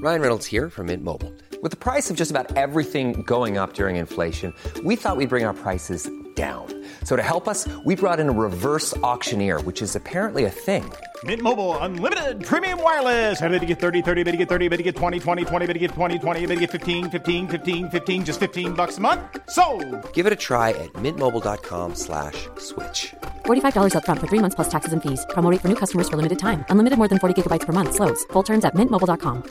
Ryan Reynolds here from Mint Mobile. With the price of just about everything going up during inflation, we thought we'd bring our prices down. So to help us, we brought in a reverse auctioneer, which is apparently a thing. Mint Mobile Unlimited Premium Wireless. How to get 30, 30, bit to get 30, bit to get 20, 20, 20, bit to get 20, 20, bit to get 15, 15, 15, 15, just $15 a month? Sold! Give it a try at mintmobile.com/switch. $45 up front for 3 months plus taxes and fees. Promo rate for new customers for limited time. Unlimited more than 40 gigabytes per month. Slows full terms at mintmobile.com.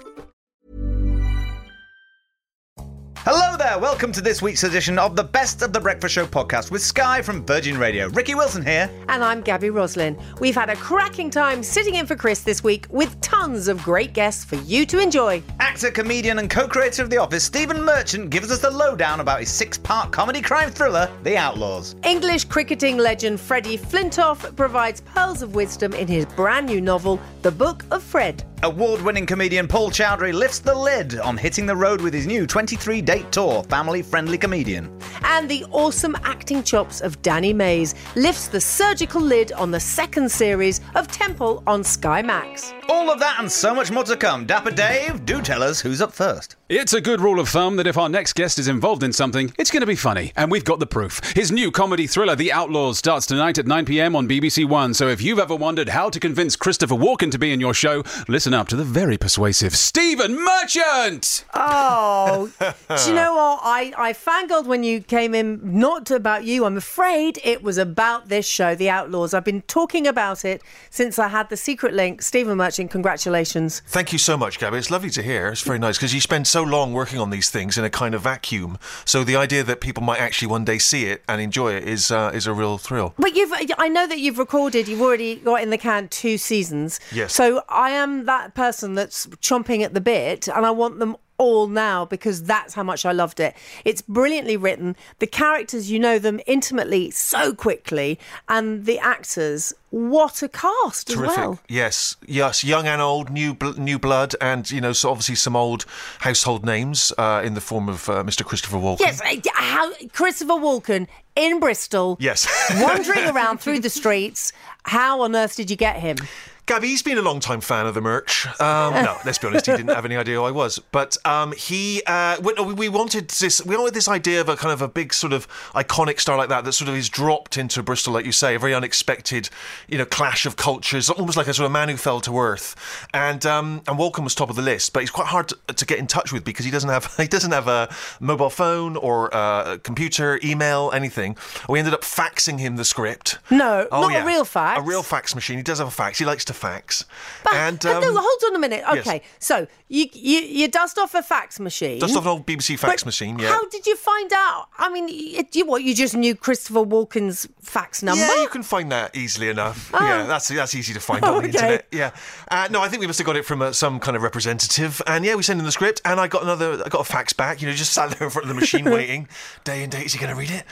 Hello there, welcome to this week's edition of the Best of the Breakfast Show podcast with Sky from Virgin Radio. Ricky Wilson here. And I'm Gabby Roslin. We've had a cracking time sitting in for Chris this week with tons of great guests for you to enjoy. Actor, comedian and co-creator of The Office, Stephen Merchant gives us the lowdown about his 6-part comedy crime thriller, The Outlaws. English cricketing legend Freddie Flintoff provides pearls of wisdom in his brand new novel, The Book of Fred. Award-winning comedian Paul Chowdhury lifts the lid on hitting the road with his new 23-date tour, family-friendly comedian. And the awesome acting chops of Danny Mays lifts the surgical lid on the second series of Temple on Sky Max. All of that and so much more to come. Dapper Dave, do tell us who's up first. It's a good rule of thumb that if our next guest is involved in something, it's going to be funny, and we've got the proof. His new comedy thriller, The Outlaws, starts tonight at 9 p.m. on BBC One, so if you've ever wondered how to convince Christopher Walken to be in your show, listen up to the very persuasive Stephen Merchant! Oh, do you know what? I fangirled when you came in, not about you, I'm afraid it was about this show, The Outlaws. I've been talking about it since I had the secret link. Stephen Merchant, congratulations. Thank you so much, Gabby. It's lovely to hear. It's very nice because you spend so long working on these things in a kind of vacuum. So the idea that people might actually one day see it and enjoy it is a real thrill. But I know that you've already got in the can 2 seasons. Yes. So I am that person that's chomping at the bit, and I want them all now because that's how much I loved it. It's brilliantly written. The characters, you know them intimately so quickly, and the actors, what a cast. Terrific. As well. Yes, young and old, new blood, and so obviously some old household names in the form of Mr. Christopher Walken. Yes, Christopher Walken in Bristol. Yes, wandering around through the streets. How on earth did you get him? Gabby, he's been a long-time fan of the merch. No, let's be honest, he didn't have any idea who I was. But we wanted this idea of a kind of a big sort of iconic star like that sort of is dropped into Bristol, like you say, a very unexpected, clash of cultures, almost like a sort of man who fell to earth. And Walken was top of the list, but he's quite hard to get in touch with because he doesn't have a mobile phone or a computer, email, anything. We ended up faxing him the script. No, not a real fax. A real fax machine. He does have a fax. He likes to fax. But, and no, hold on a minute. Okay, yes. So you dust off a fax machine. Dust off an old BBC fax machine, yeah. How did you find out? I mean, you just knew Christopher Walken's fax number? Yeah, you can find that easily enough. Oh. Yeah, that's easy to find on the internet. Yeah. No, I think we must have got it from some kind of representative. And yeah, we sent him the script, and I got a fax back. Just sat there in front of the machine waiting, day and day. Is he going to read it?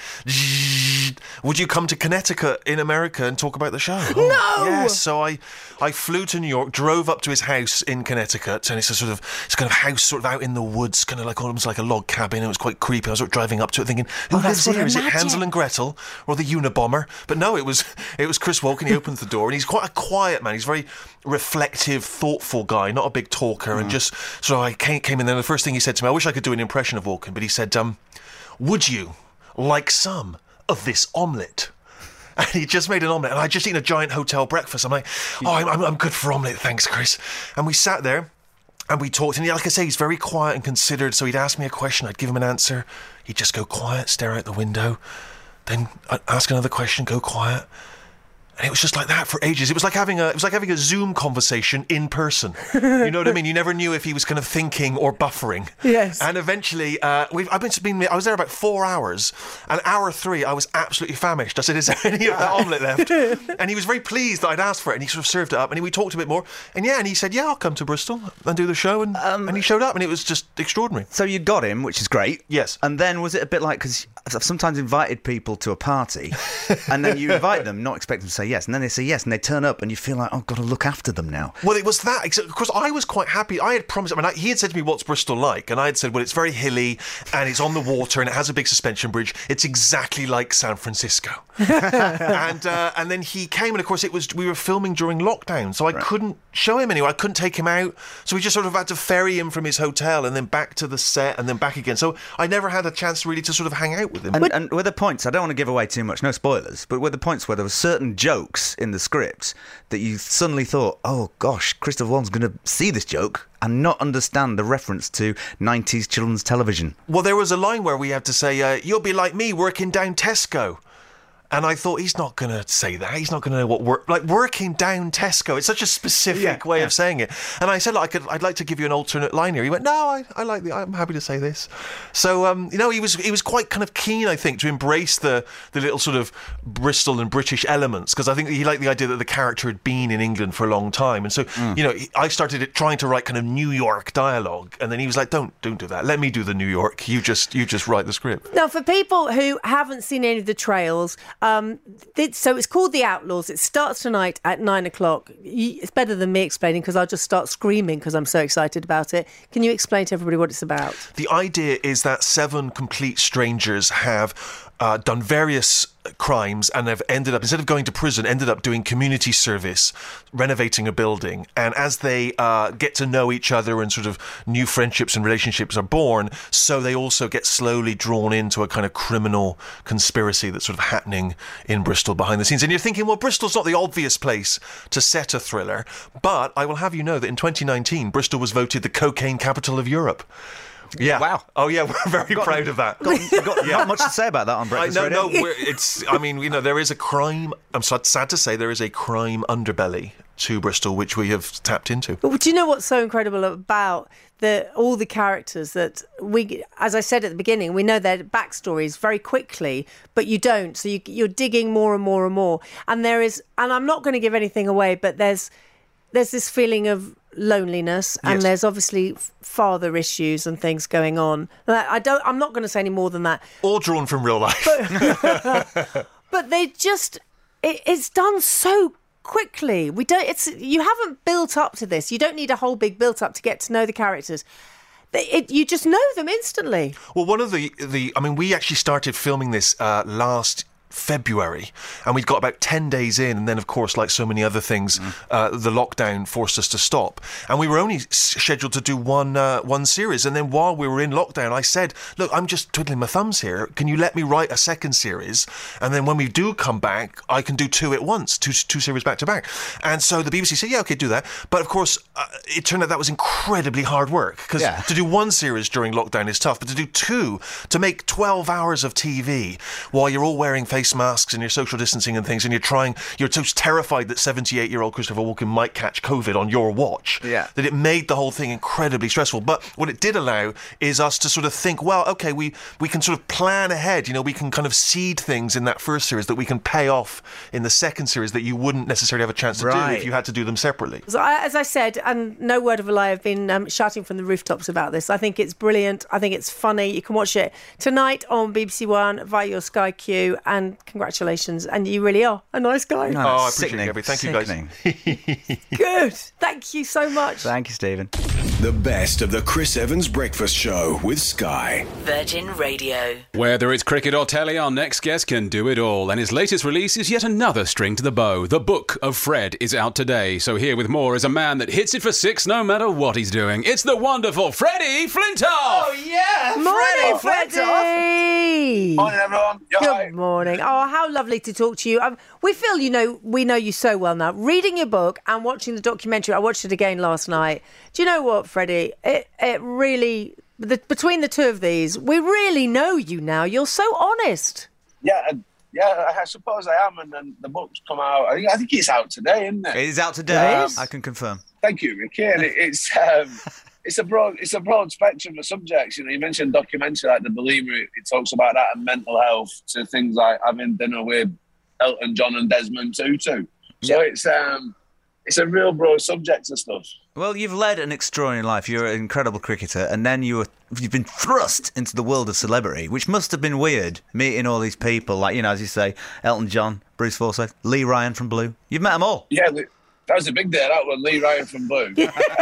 Would you come to Connecticut in America and talk about the show? No. Yes. So I flew to New York, drove up to his house in Connecticut, and it's kind of house sort of out in the woods, kind of like almost like a log cabin. It was quite creepy. I was sort of driving up to it thinking, who lives here? Is it Hansel and Gretel or the Unabomber? But no, it was Chris Walken. He opens the door, and he's quite a quiet man. He's a very reflective, thoughtful guy, not a big talker. And just so I came in there, and the first thing he said to me, I wish I could do an impression of Walken, but he said, would you like some of this omelette? And he just made an omelette, and I'd just eaten a giant hotel breakfast. I'm like, I'm good for omelette, thanks, Chris. And we sat there, and we talked, and like I say, he's very quiet and considered, so he'd ask me a question, I'd give him an answer, he'd just go quiet, stare out the window, then I'd ask another question, go quiet. And it was just like that for ages. It was like having a Zoom conversation in person. You know what I mean? You never knew if he was kind of thinking or buffering. Yes. And eventually, I was there about 4 hours. And hour 3, I was absolutely famished. I said, "Is there any of that omelette left?" And he was very pleased that I'd asked for it. And he sort of served it up. And we talked a bit more. And he said, "Yeah, I'll come to Bristol and do the show." And he showed up, and it was just extraordinary. So you got him, which is great. Yes. And then was it a bit like, because I've sometimes invited people to a party, and then you invite them, not expect them to say yes. And then they say yes, and they turn up, and you feel like, oh, I've got to look after them now. Well, it was that. Of course, I was quite happy. I had promised. I mean, he had said to me, "What's Bristol like?" And I had said, "Well, it's very hilly, and it's on the water, and it has a big suspension bridge. It's exactly like San Francisco." and then he came, and of course, we were filming during lockdown, so I couldn't show him anywhere. I couldn't take him out, so we just sort of had to ferry him from his hotel and then back to the set and then back again. So I never had a chance really to sort of hang out with him. And were the points? I don't want to give away too much, no spoilers. But were the points where there were certain jokes in the script that you suddenly thought, oh gosh, Christopher Walken's going to see this joke and not understand the reference to 90s children's television? Well, there was a line where we had to say, "You'll be like me working down Tesco." And I thought, he's not going to say that. He's not going to know what working down Tesco. It's such a specific way of saying it. And I said, I'd like to give you an alternate line here. He went, no, I'm happy to say this. So, he was quite kind of keen, I think, to embrace the little sort of Bristol and British elements, because I think he liked the idea that the character had been in England for a long time. And so, I started trying to write kind of New York dialogue, and then he was like, don't do that. Let me do the New York. You just write the script. Now, for people who haven't seen any of the trails, so it's called The Outlaws. It starts tonight at 9:00. It's better than me explaining, because I'll just start screaming because I'm so excited about it. Can you explain to everybody what it's about? The idea is that 7 complete strangers have done various crimes and have ended up, instead of going to prison, ended up doing community service, renovating a building. And as they get to know each other and sort of new friendships and relationships are born, so they also get slowly drawn into a kind of criminal conspiracy that's sort of happening in Bristol behind the scenes. And you're thinking, well, Bristol's not the obvious place to set a thriller, but I will have you know that in 2019, Bristol was voted the cocaine capital of Europe. Yeah. Wow. Oh, yeah, we're very proud of that. Got not much to say about that on Breakfast Radio. No, there is a crime. I'm sad to say there is a crime underbelly to Bristol, which we have tapped into. But do you know what's so incredible about all the characters that we, as I said at the beginning, we know their backstories very quickly, but you don't. So you're digging more and more and more. And I'm not going to give anything away, but there's this feeling of loneliness, and there's obviously father issues and things going on. I'm not going to say any more than that. All drawn from real life. But they just, it's done so quickly. You haven't built up to this. You don't need a whole big built up to get to know the characters. You just know them instantly. Well, one of we actually started filming this last February, and we'd got about 10 days in, and then of course, like so many other things, the lockdown forced us to stop, and we were only scheduled to do one series. And then while we were in lockdown, I said, look, I'm just twiddling my thumbs here, can you let me write a second series, and then when we do come back, I can do 2 at once, two series back to back. And so the BBC said, yeah, okay, do that. But of course, it turned out that was incredibly hard work, because to do 1 series during lockdown is tough, but to do 2, to make 12 hours of TV while you're all wearing face masks and you're social distancing and things, and you're so terrified that 78-year-old Christopher Walken might catch COVID on your watch, that it made the whole thing incredibly stressful. But what it did allow is us to sort of think, well, okay, we can sort of plan ahead, we can kind of seed things in that first series that we can pay off in the second series that you wouldn't necessarily have a chance to do if you had to do them separately. So as I said, and no word of a lie, I've been shouting from the rooftops about this. I think it's brilliant. I think it's funny. You can watch it tonight on BBC One via your Sky Q, and congratulations, and you really are a nice guy. No, I appreciate it, Gabby. Thank you, guys. Good. Thank you so much. Thank you, Stephen. The best of the Chris Evans Breakfast Show with Sky. Virgin Radio. Whether it's cricket or telly, our next guest can do it all, and his latest release is yet another string to the bow. The Book of Fred is out today, so here with more is a man that hits it for 6 no matter what he's doing. It's the wonderful Freddie Flintoff! Oh, yeah! Morning, Freddie! Morning, everyone. Good morning. Oh, how lovely to talk to you. We feel we know you so well now. Reading your book and watching the documentary, I watched it again last night. Do you know what, Freddie? It really, between the two of these, we really know you now. You're so honest. Yeah, I suppose I am. And then the book's come out. I think it's out today, isn't it? It is out today. I can confirm. Thank you, Ricky. And it's a broad spectrum of subjects. You mentioned documentary like The Believer. It talks about that and mental health, to things like having dinner with Elton John and Desmond Tutu. So it's a real broad subject of stuff. Well, you've led an extraordinary life. You're an incredible cricketer, and then you've been thrust into the world of celebrity, which must have been weird, meeting all these people, like, you know, as you say, Elton John, Bruce Forsyth, Lee Ryan from Blue. You've met them all. Yeah, that was a big day, that one, Lee Ryan from Blue.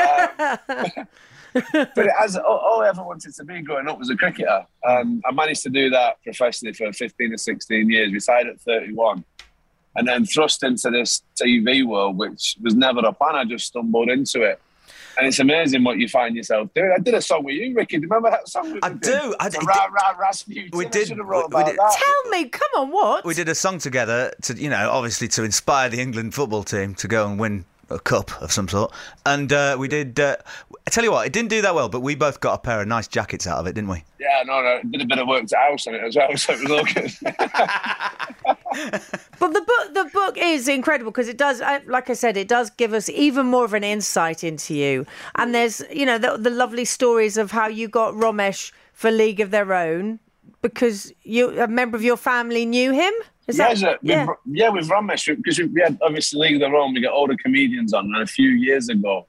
But all I ever wanted to be growing up was a cricketer. I managed to do that professionally for 15 or 16 years, retired at 31. And then thrust into this TV world, which was never a plan. I just stumbled into it. And it's amazing what you find yourself doing. I did a song with you, Ricky. Do you remember that song? I do. Rasputin. We did. Tell me, come on, what? We did a song together to, you know, obviously to inspire the England football team to go and win a cup of some sort. And we did. I tell you what, it didn't do that well, but we both got a pair of nice jackets out of it, didn't we? Yeah, no, did a bit of work to house on it as well, so it was all good. But the book is incredible because it does, like I said, it does give us even more of an insight into you. And there's, you know, the lovely stories of how you got Romesh for League of Their Own because a member of your family knew him. With Romesh, because we had obviously League of Their Own. We got older comedians on, and a few years ago,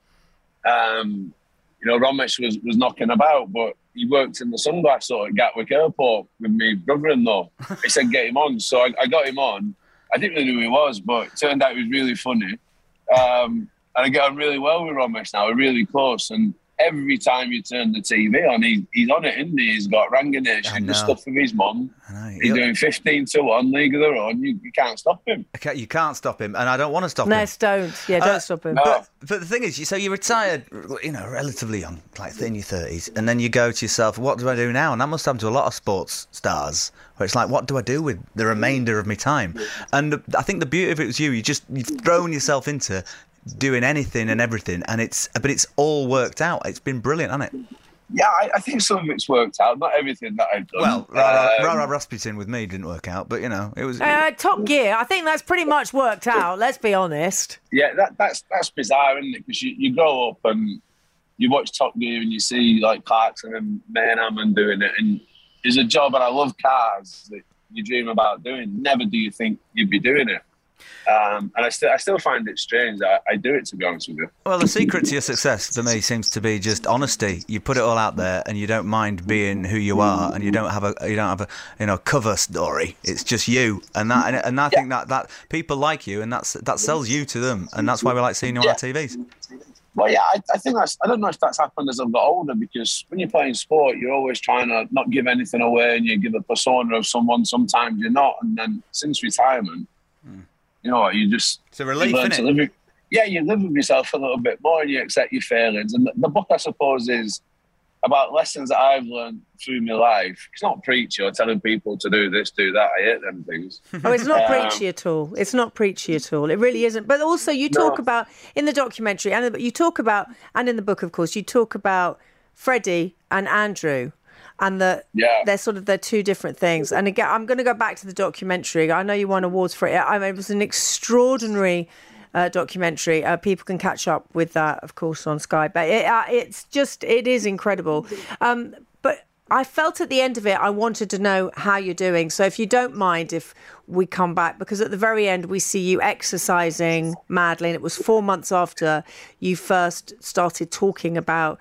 you know, Romesh was knocking about, but he worked in the sunglass store at Gatwick Airport with my brother-in-law. He said, get him on. So I got him on. I didn't really know who he was, but it turned out he was really funny. And I get on really well with Romesh now. We're really close. And every time you turn the TV on, he's on it, isn't he? He's got Ranganation, the stuff with his mum. He's doing 15-1, League of Their Own. You can't stop him. Okay, you can't stop him, and I don't want to stop him. No, don't. Yeah, don't stop him. But the thing is, so you retired, you know, relatively young, like in your 30s, and then you go to yourself, what do I do now? And that must happen to a lot of sports stars, where it's like, what do I do with the remainder of my time? And I think the beauty of it was you've thrown yourself into doing anything and everything, and it's all worked out. It's been brilliant, hasn't it? Yeah, I think some of it's worked out. Not everything that I've done. Well, Rara Rasputin with me didn't work out, but you know, it was Top Gear. I think that's pretty much worked out. Let's be honest. Yeah, that's bizarre, isn't it? Because you grow up and you watch Top Gear and you see like Clarkson and Mayhem doing it, and it's a job, and I love cars that you dream about doing. Never do you think you'd be doing it. And I still find it strange that I do it, to be honest with you. Well, the secret to your success for me seems to be just honesty. You put it all out there, and you don't mind being who you are, and you don't have a cover story. It's just you, and I think that people like you, and that sells you to them, and that's why we like seeing you on our TVs. Well, yeah, I think I don't know if that's happened as I've got older, because when you're playing sport, you're always trying to not give anything away, and you give a persona of someone. Sometimes you're not, and then since retirement. You know what, you just... It's a relief, isn't it? You live with yourself a little bit more and you accept your failings. And the book, I suppose, is about lessons that I've learned through my life. It's not preachy or telling people to do this, do that. I hate them things. Oh, it's not preachy at all. It's not preachy at all. It really isn't. But also you talk about, in the documentary, and you talk about, and in the book, of course, you talk about Freddie and Andrew. And they're two different things. And again, I'm going to go back to the documentary. I know you won awards for it. It was an extraordinary documentary. People can catch up with that, of course, on Sky. But it is incredible. But I felt at the end of it, I wanted to know how you're doing. So if you don't mind if we come back, because at the very end, we see you exercising madly. And it was 4 months after you first started talking about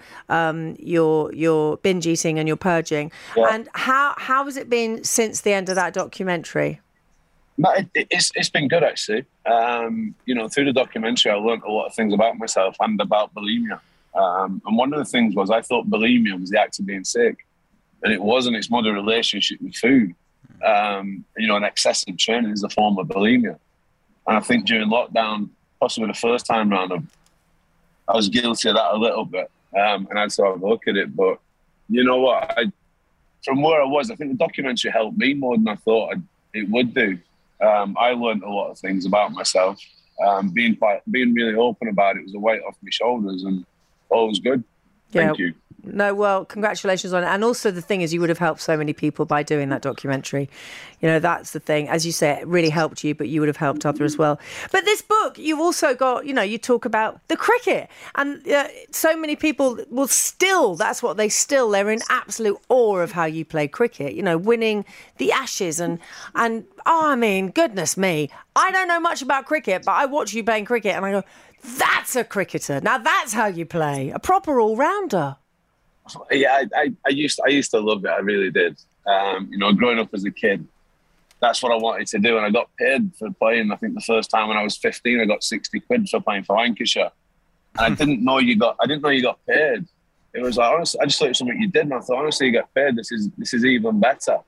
your binge eating and your purging. Yeah. And how has it been since the end of that documentary? No, it's been good, actually. You know, through the documentary, I learned a lot of things about myself and about bulimia. And one of the things was I thought bulimia was the act of being sick. And it wasn't. It's more the relationship with food. You know, an excessive training is a form of bulimia. And I think during lockdown, possibly the first time round, I was guilty of that a little bit. And I'd sort of look at it. But you know what? From where I was, I think the documentary helped me more than I thought it would do. I learned a lot of things about myself. Being really open about it was a weight off my shoulders, and all was good. Thank you. No, well, congratulations on it. And also the thing is, you would have helped so many people by doing that documentary. You know, that's the thing. As you say, it really helped you, but you would have helped others as well. But this book, you've also got, you know, you talk about the cricket. And so many people will still, they're in absolute awe of how you play cricket, you know, winning the Ashes. And I mean, goodness me, I don't know much about cricket, but I watch you playing cricket and I go, That's a cricketer. Now that's how you play. A proper all-rounder. Yeah, I used to love it. I really did. Growing up as a kid, that's what I wanted to do, and I got paid for playing. I think the first time when I was 15, I got 60 quid for playing for Lancashire. And I didn't know you got paid. It was like, honestly, I just thought it was something you did, and I thought, honestly, you get paid. This is even better.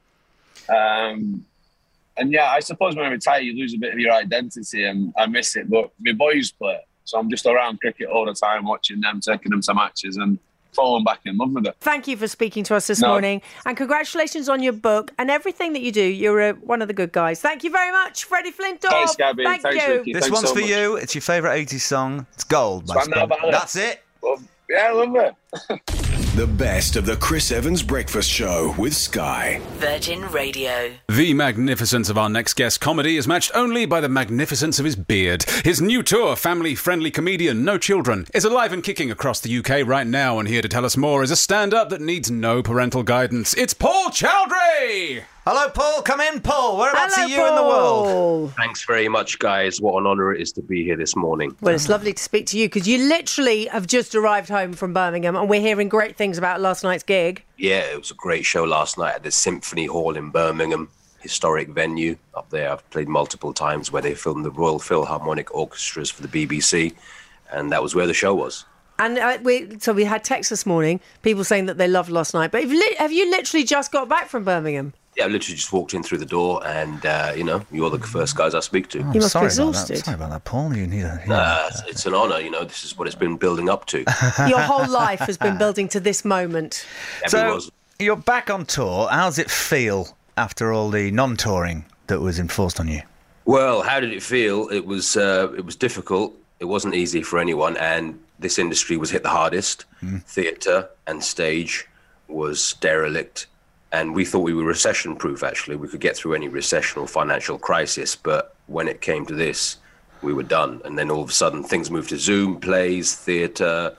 And yeah, I suppose when I retire, you lose a bit of your identity, and I miss it. But my boys play, so I'm just around cricket all the time, watching them, taking them to matches, and falling back in love with it. Thank you for speaking to us this morning, and congratulations on your book and everything that you do. You're one of the good guys. Thank you very much, Freddie Flintoff. Thanks, Gabby. Thanks, you. Ricky. This one's for you. It's your favourite 80s song. It's Gold by Spandau Ballet. That's it. Well, yeah, I love it. The best of the Chris Evans Breakfast Show with Sky. Virgin Radio. The magnificence of our next guest comedy is matched only by the magnificence of his beard. His new tour, family-friendly comedian No Children, is alive and kicking across the UK right now, and here to tell us more is a stand-up that needs no parental guidance. It's Paul Chowdhury! Hello, Paul. Come in, Paul. Whereabouts Hello, are you in the world? Thanks very much, guys. What an honour it is to be here this morning. Well, it's lovely to speak to you, because you literally have just arrived home from Birmingham, and we're hearing great things about last night's gig. Yeah, it was a great show last night at the Symphony Hall in Birmingham. Historic venue up there. I've played multiple times where they filmed the Royal Philharmonic Orchestras for the BBC, and that was where the show was. And we had texts this morning, people saying that they loved last night. But have you literally just got back from Birmingham? Yeah, I literally just walked in through the door, and you're the first guys I speak to. You must be exhausted. Sorry about that, Paul. You need it's an honour. This is what it's been building up to. Your whole life has been building to this moment. So you're back on tour. How does it feel after all the non-touring that was enforced on you? Well, how did it feel? It was difficult. It wasn't easy for anyone, and this industry was hit the hardest. Theatre and stage was derelict. And we thought we were recession-proof, actually. We could get through any recession or financial crisis. But when it came to this, we were done. And then all of a sudden, things moved to Zoom, plays, theatre,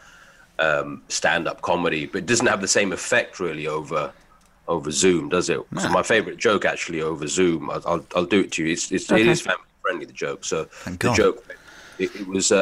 stand-up comedy. But it doesn't have the same effect, really, over Zoom, does it? No. So my favourite joke, actually, over Zoom, I'll do it to you. It is family-friendly, the joke. So the joke, it was...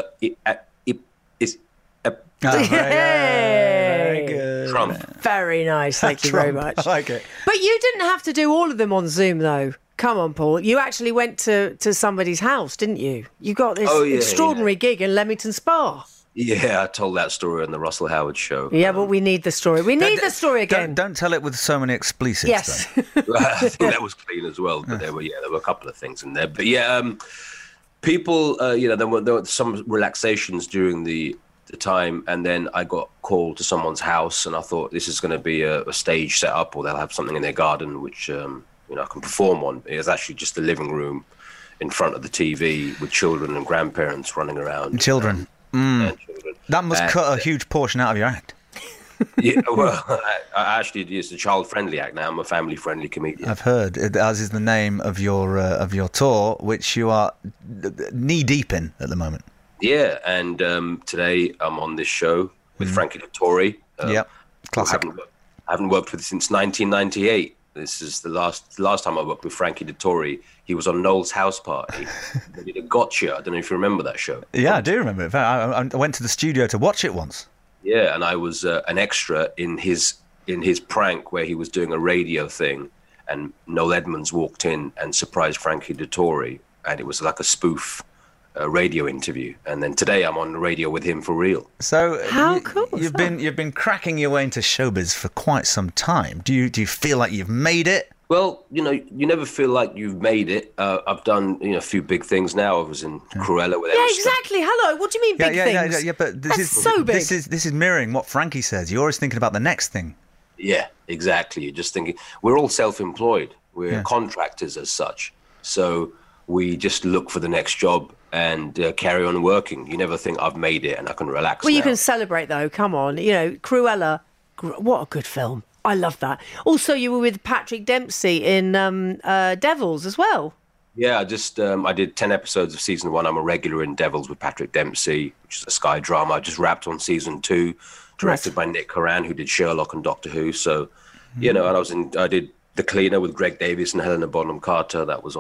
Very good. Trump. Very nice, thank you very much. I like it. But you didn't have to do all of them on Zoom, though. Come on, Paul. You actually went to somebody's house, didn't you? You got this extraordinary gig in Leamington Spa. Yeah, I told that story on the Russell Howard show. Yeah, but we need the story. We need the story again. Don't tell it with so many explicits. Yes. I think that was clean as well, but there were a couple of things in there. But yeah, people, there were some relaxations during the time, and then I got called to someone's house, and I thought this is going to be a stage set up, or they'll have something in their garden which I can perform on. It was actually just the living room in front of the TV with children and grandparents running around. Children. That must cut a huge portion out of your act. Yeah, well, I actually, it's a child-friendly act now. I'm a family-friendly comedian. I've heard, as is the name of your tour, which you are knee-deep in at the moment. Yeah, and today I'm on this show with Frankie Dettori. Yep, classic. I haven't worked with him since 1998. This is the last time I worked with Frankie Dettori. He was on Noel's house party. They did a gotcha. I don't know if you remember that show. Yeah, I do remember it. I went to the studio to watch it once. Yeah, and I was an extra in his prank where he was doing a radio thing, and Noel Edmonds walked in and surprised Frankie Dettori, and it was like a spoof radio interview. And then today I'm on the radio with him for real. So how cool you've been cracking your way into showbiz for quite some time. Do you feel like you've made it? Well, you never feel like you've made it. I've done a few big things now. I was in Cruella with Emma Stone. Exactly. Hello. What do you mean big things? Yeah, but this is so big. This is mirroring what Frankie says. You're always thinking about the next thing. Yeah, exactly. You're just thinking, we're all self-employed. We're contractors as such. So we just look for the next job and carry on working. You never think, I've made it and I can relax Well, now. you can celebrate, though. Come on. Cruella, what a good film. I love that. Also, you were with Patrick Dempsey in Devils as well. Yeah, I did 10 episodes of season 1. I'm a regular in Devils with Patrick Dempsey, which is a Sky drama. I just wrapped on season 2, directed by Nick Horan, who did Sherlock and Doctor Who. So, and I did The Cleaner with Greg Davies and Helena Bonham Carter. That was on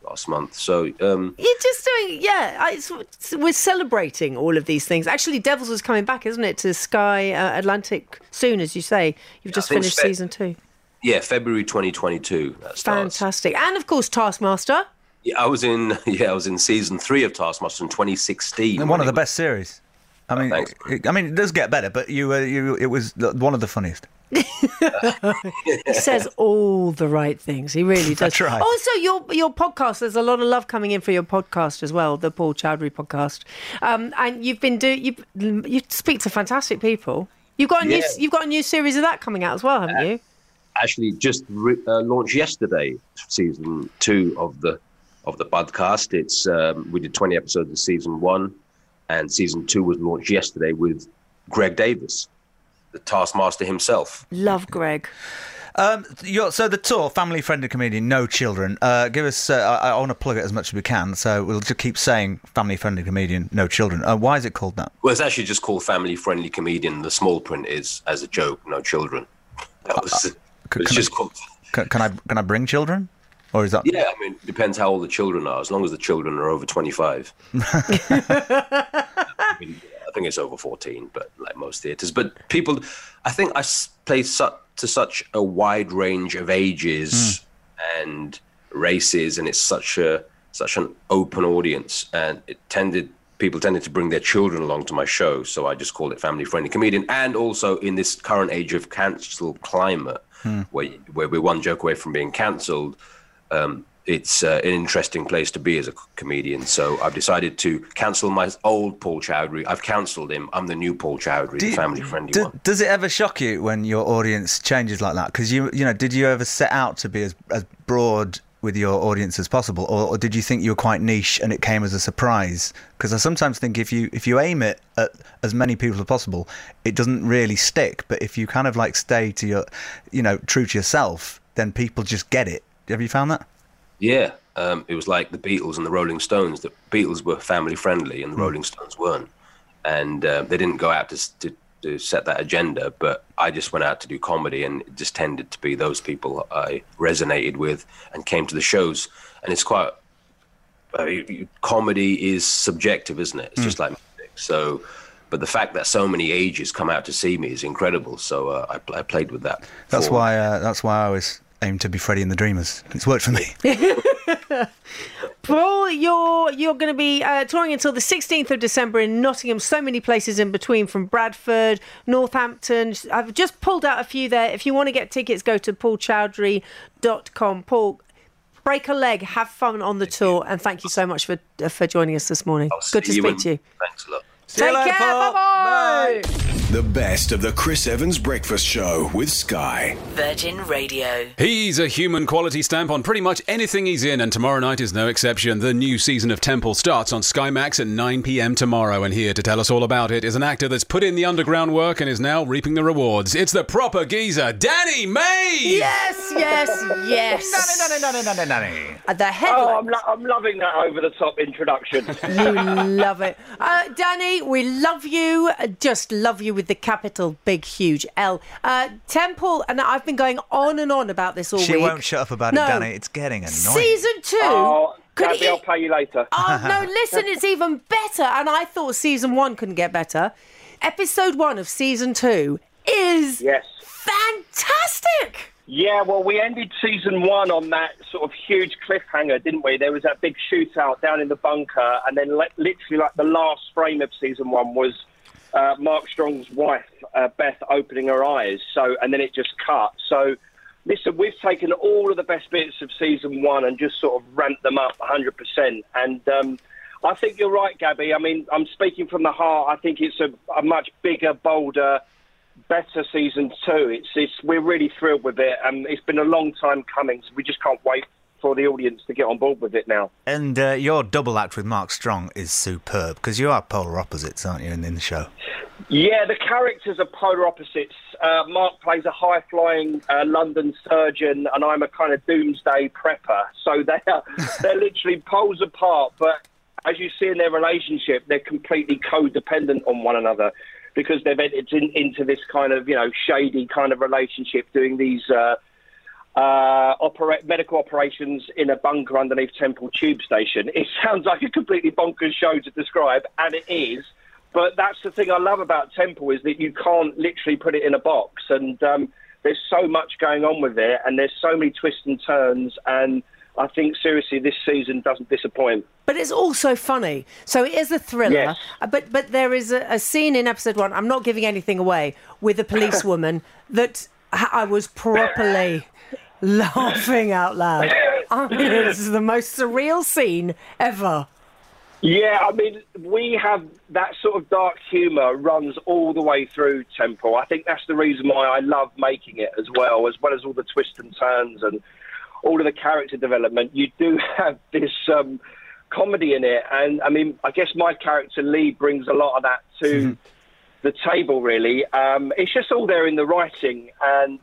last month. So you're just doing, we're celebrating all of these things. Actually, Devils is coming back, isn't it, to Sky Atlantic soon, as you say. You've just finished season 2. Yeah, February 2022. That starts. Fantastic, and of course Taskmaster. Yeah, I was in season 3 of Taskmaster in 2016. And one of the best series. I mean, it does get better, but it was one of the funniest. He says all the right things. He really does. That's right. Also, your podcast. There's a lot of love coming in for your podcast as well, the Paul Chowdhury podcast. And you've been you speak to fantastic people. You've got a new series of that coming out as well, haven't you? Actually, just launched yesterday, season 2 of the podcast. It's we did 20 episodes of season 1, and season 2 was launched yesterday with Greg Davis, the Taskmaster himself. Love Greg. So the tour, family-friendly comedian, no children. Give us. I want to plug it as much as we can. So we'll just keep saying family-friendly comedian, no children. Why is it called that? Well, it's actually just called family-friendly comedian. The small print is as a joke, no children. That was. It's just called. Can I bring children? Or is that? Yeah, I mean, it depends how old the children are. As long as the children are over 25. I think it's over 14, but like most theatres. But people, I think I play to such a wide range of ages and races, and it's such an open audience, and people tended to bring their children along to my show, so I just called it Family Friendly Comedian. And also in this current age of cancel climate, where we're one joke away from being cancelled, it's an interesting place to be as a comedian. So I've decided to cancel my old Paul Chowdhury. I've cancelled him. I'm the new Paul Chowdhury, the family-friendly one. Does it ever shock you when your audience changes like that? Because did you ever set out to be as broad with your audience as possible, or did you think you were quite niche and it came as a surprise? Because I sometimes think if you aim it at as many people as possible, it doesn't really stick. But if you kind of like stay to your, true to yourself, then people just get it. Have you found that? Yeah, it was like the Beatles and the Rolling Stones. The Beatles were family friendly and the Rolling Stones weren't. And they didn't go out to set that agenda, but I just went out to do comedy, and it just tended to be those people I resonated with and came to the shows. And it's quite... comedy is subjective, isn't it? It's just like music. So... But the fact that so many ages come out to see me is incredible. So I played with that. That's why I always aim to be Freddie and the Dreamers. It's worked for me. Paul, you're going to be touring until the 16th of December in Nottingham. So many places in between, from Bradford, Northampton. I've just pulled out a few there. If you want to get tickets, go to paulchowdhury.com. Paul, break a leg, have fun on the tour, and thank you so much for joining us this morning. Good to speak to you. Thanks a lot. Take care. Bye-bye. The best of the Chris Evans Breakfast Show with Sky. Virgin Radio. He's a human quality stamp on pretty much anything he's in, and tomorrow night is no exception. The new season of Temple starts on Sky Max at 9 p.m. tomorrow, and here to tell us all about it is an actor that's put in the underground work and is now reaping the rewards. It's the proper geezer, Danny May! Yes. Danny. The headline. I'm loving that over-the-top introduction. You love it. Danny, we love you. Just love you with the capital big, huge L. Temple, and I've been going on and on about this all week. She won't shut up about it, Danny. It's getting annoying. Season 2. Oh, Gabby, I'll pay you later. Oh, no, listen, it's even better. And I thought season 1 couldn't get better. Episode 1 of season 2 is fantastic. Yeah, well, we ended season 1 on that sort of huge cliffhanger, didn't we? There was that big shootout down in the bunker, and then literally like the last frame of season 1 was Mark Strong's wife, Beth, opening her eyes. And then it just cut. So, listen, we've taken all of the best bits of season 1 and just sort of ramped them up 100%. And I think you're right, Gabby. I mean, I'm speaking from the heart. I think it's a much bigger, bolder, better season 2. We're really thrilled with it, and it's been a long time coming, so we just can't wait for the audience to get on board with it now. And your double act with Mark Strong is superb, because you are polar opposites, aren't you, in the show? Yeah, the characters are polar opposites. Mark plays a high-flying London surgeon, and I'm a kind of doomsday prepper. So they're literally poles apart, but as you see in their relationship, they're completely codependent on one another, because they've entered into this kind of, shady kind of relationship, doing these medical operations in a bunker underneath Temple Tube Station. It sounds like a completely bonkers show to describe, and it is. But that's the thing I love about Temple, is that you can't literally put it in a box. And there's so much going on with it, and there's so many twists and turns. And I think, seriously, this season doesn't disappoint. But it's also funny. So it is a thriller. Yes. But there is a scene in episode 1, I'm not giving anything away, with a policewoman that I was properly laughing out loud. I mean, this is the most surreal scene ever. Yeah, I mean, we have that sort of dark humour runs all the way through Temple. I think that's the reason why I love making it as well as all the twists and turns and all of the character development. You do have this comedy in it. And, I mean, I guess my character, Lee, brings a lot of that to the table, really. It's just all there in the writing. And,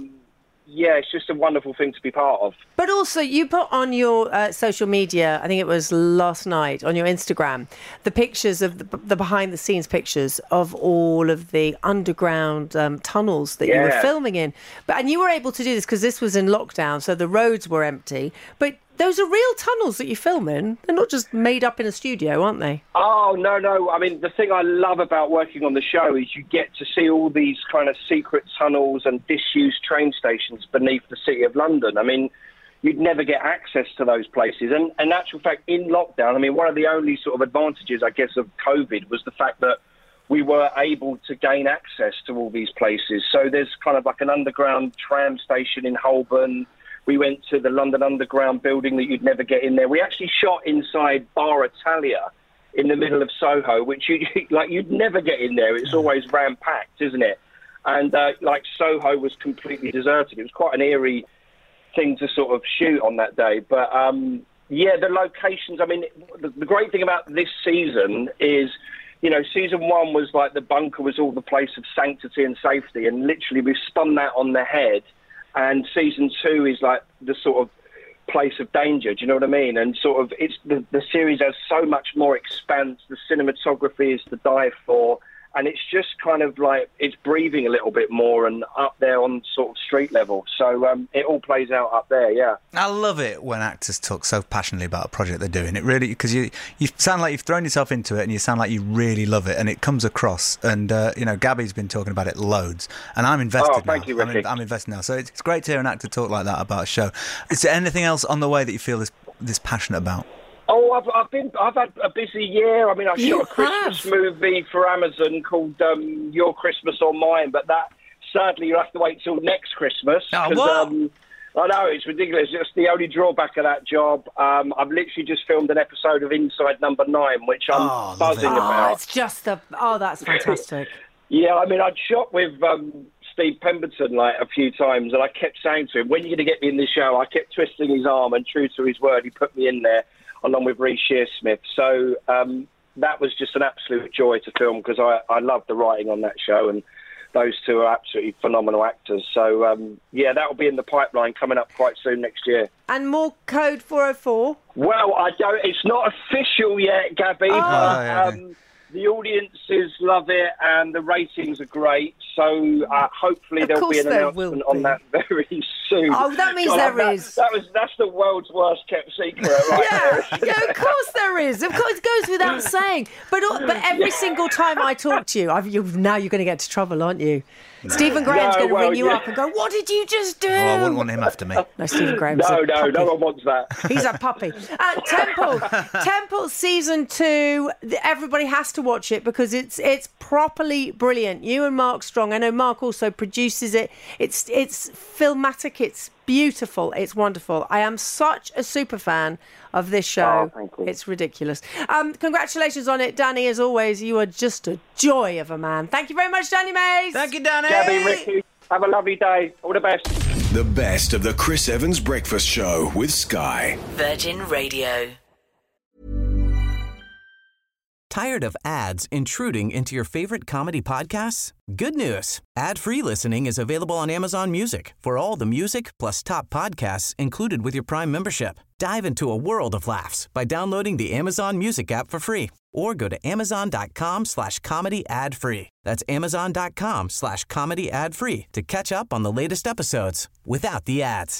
yeah, it's just a wonderful thing to be part of. But also, you put on your social media, I think it was last night, on your Instagram, the pictures of the behind-the-scenes pictures of all of the underground tunnels that you were filming in. And you were able to do this because this was in lockdown, so the roads were empty. But those are real tunnels that you film in. They're not just made up in a studio, aren't they? Oh, no. I mean, the thing I love about working on the show is you get to see all these kind of secret tunnels and disused train stations beneath the City of London. I mean, you'd never get access to those places. And in actual fact, in lockdown, I mean, one of the only sort of advantages, I guess, of COVID was the fact that we were able to gain access to all these places. So there's kind of like an underground tram station in Holborn. We went to the London Underground building that you'd never get in there. We actually shot inside Bar Italia in the middle of Soho, which you'd never get in there. It's always ram-packed, isn't it? And Soho was completely deserted. It was quite an eerie thing to sort of shoot on that day. But yeah, the locations. I mean, the great thing about this season is, you know, season 1 was like the bunker was all the place of sanctity and safety, and literally we've spun that on the head. And season 2 is like the sort of place of danger. Do you know what I mean? And sort of it's the series has so much more expanse. The cinematography is to die for. And it's just kind of like it's breathing a little bit more and up there on sort of street level. So it all plays out up there, yeah. I love it when actors talk so passionately about a project they're doing. It really, because you sound like you've thrown yourself into it and you sound like you really love it, and it comes across. And, you know, Gabby's been talking about it loads, and I'm invested now. Thank you, Ricky. I'm invested now. So it's great to hear an actor talk like that about a show. Is there anything else on the way that you feel this passionate about? Oh, I've had a busy year. I mean, I shot a Christmas movie for Amazon called Your Christmas or Mine, but that sadly you'll have to wait till next Christmas. Oh, what? I know, it's ridiculous. It's the only drawback of that job. I've literally just filmed an episode of Inside Number 9, which I'm buzzing about. It's just that's fantastic. Yeah, I mean, I'd shot with Steve Pemberton like a few times, and I kept saying to him, when are you going to get me in the show? I kept twisting his arm, and true to his word, he put me in there, along with Reece Shearsmith. So that was just an absolute joy to film, because I loved the writing on that show, and those two are absolutely phenomenal actors. So, yeah, that will be in the pipeline coming up quite soon next year. And more Code 404? Well, it's not official yet, Gabby, but the audiences love it and the ratings are great. So hopefully there'll be an announcement on that very soon. Oh, that means there is. That's the world's worst kept secret right there. Yeah, of course there is. Of course, it goes without saying. But every single time I talk to you, now you're going to get into trouble, aren't you? No. Stephen Graham's going to ring you up and go, what did you just do? Oh, I wouldn't want him after me. No, Stephen Graham's no one wants that. He's a puppy. Temple season 2, everybody has to watch it because it's properly brilliant. You and Mark Strong, I know Mark also produces it. It's filmatic, it's beautiful, it's wonderful. I am such a super fan of this show. Oh, thank you. It's ridiculous. Congratulations on it, Danny. As always, you are just a joy of a man. Thank you very much, Danny Mays. Thank you, Danny. Gabby, Ricky, have a lovely day. All the best. The best of the Chris Evans Breakfast Show with Sky. Virgin Radio. Tired of ads intruding into your favorite comedy podcasts? Good news. Ad-free listening is available on Amazon Music for all the music plus top podcasts included with your Prime membership. Dive into a world of laughs by downloading the Amazon Music app for free or go to amazon.com/comedy ad-free. That's amazon.com/comedy ad-free to catch up on the latest episodes without the ads.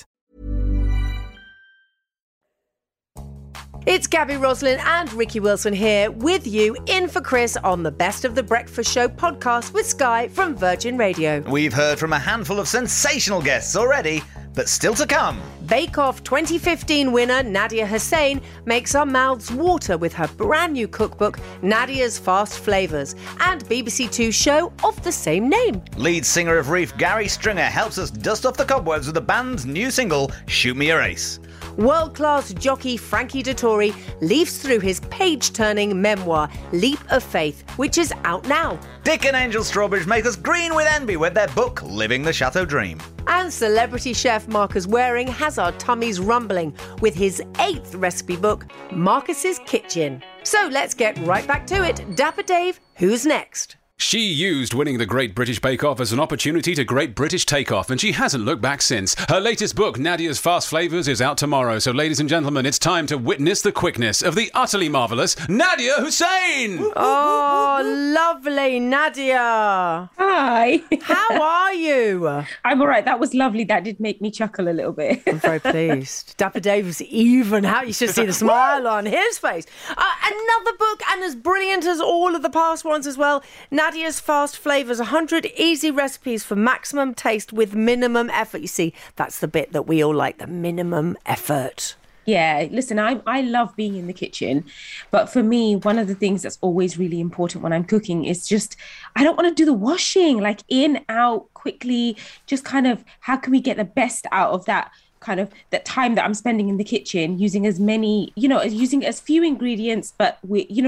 It's Gabby Roslin and Ricky Wilson here with you in for Chris on the Best of the Breakfast Show podcast with Sky from Virgin Radio. We've heard from a handful of sensational guests already, but still to come. Bake Off 2015 winner Nadia Hussain makes our mouths water with her brand new cookbook, Nadia's Fast Flavours, and BBC Two show of the same name. Lead singer of Reef, Gary Stringer, helps us dust off the cobwebs with the band's new single, Shoot Me a Race. World-class jockey Frankie Dettori leafs through his page-turning memoir, Leap of Faith, which is out now. Dick and Angel Strawbridge make us green with envy with their book, Living the Chateau Dream. And celebrity chef Marcus Waring has our tummies rumbling with his 8th recipe book, Marcus's Kitchen. So let's get right back to it. Dapper Dave, who's next? She used winning the Great British Bake Off as an opportunity to Great British Take Off, and she hasn't looked back since. Her latest book, Nadia's Fast Flavours, is out tomorrow. So, ladies and gentlemen, it's time to witness the quickness of the utterly marvellous Nadia Hussain! Oh, lovely, Nadia. Hi. How are you? I'm all right. That was lovely. That did make me chuckle a little bit. I'm very pleased. Dapper Dave was even out. You should see the smile on his face. Another book, and as brilliant as all of the past ones as well. Nadia's Fast Flavours, 100 easy recipes for maximum taste with minimum effort. You see, that's the bit that we all like, the minimum effort. Yeah, listen, I love being in the kitchen, but for me, one of the things that's always really important when I'm cooking is just, I don't want to do the washing, like in, out, quickly, just kind of, how can we get the best out of that kind of that time that I'm spending in the kitchen, using as many, using as few ingredients, but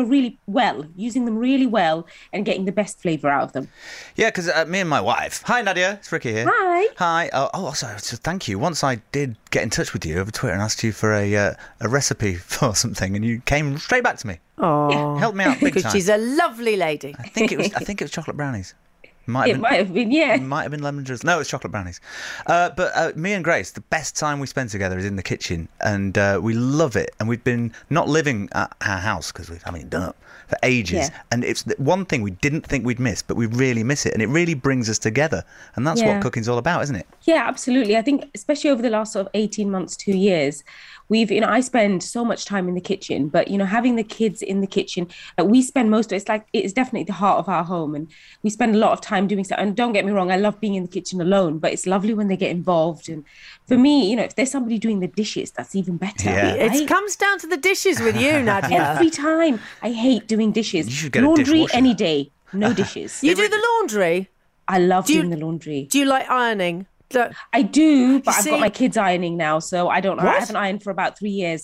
using them really well and getting the best flavour out of them. Yeah, because me and my wife. Hi, Nadia. It's Ricky here. Hi. Oh, sorry. So thank you. Once I did get in touch with you over Twitter and asked you for a recipe for something, and you came straight back to me. Oh, helped me out big time. She's a lovely lady. I think it was chocolate brownies. Might have been, yeah. It might have been lemon drizzle. No, it's chocolate brownies. But me and Grace, the best time we spend together is in the kitchen, and we love it. And we've been not living at our house because we haven't done it for ages. Yeah. And it's the one thing we didn't think we'd miss, but we really miss it. And it really brings us together. And that's what cooking's all about, isn't it? Yeah, absolutely. I think especially over the last sort of 18 months, 2 years, I spend so much time in the kitchen, but, having the kids in the kitchen, we spend most of it, it's definitely the heart of our home. And we spend a lot of time doing stuff. And don't get me wrong, I love being in the kitchen alone, but it's lovely when they get involved. And for me, if there's somebody doing the dishes, that's even better. Yeah. Right? It comes down to the dishes with you, Nadia. Every time. I hate doing dishes. You should get laundry a dishwasher. Any day. No dishes. You do the laundry? I love doing the laundry. Do you like ironing? I do, but I've got my kids ironing now, so I don't know. I haven't ironed for about 3 years.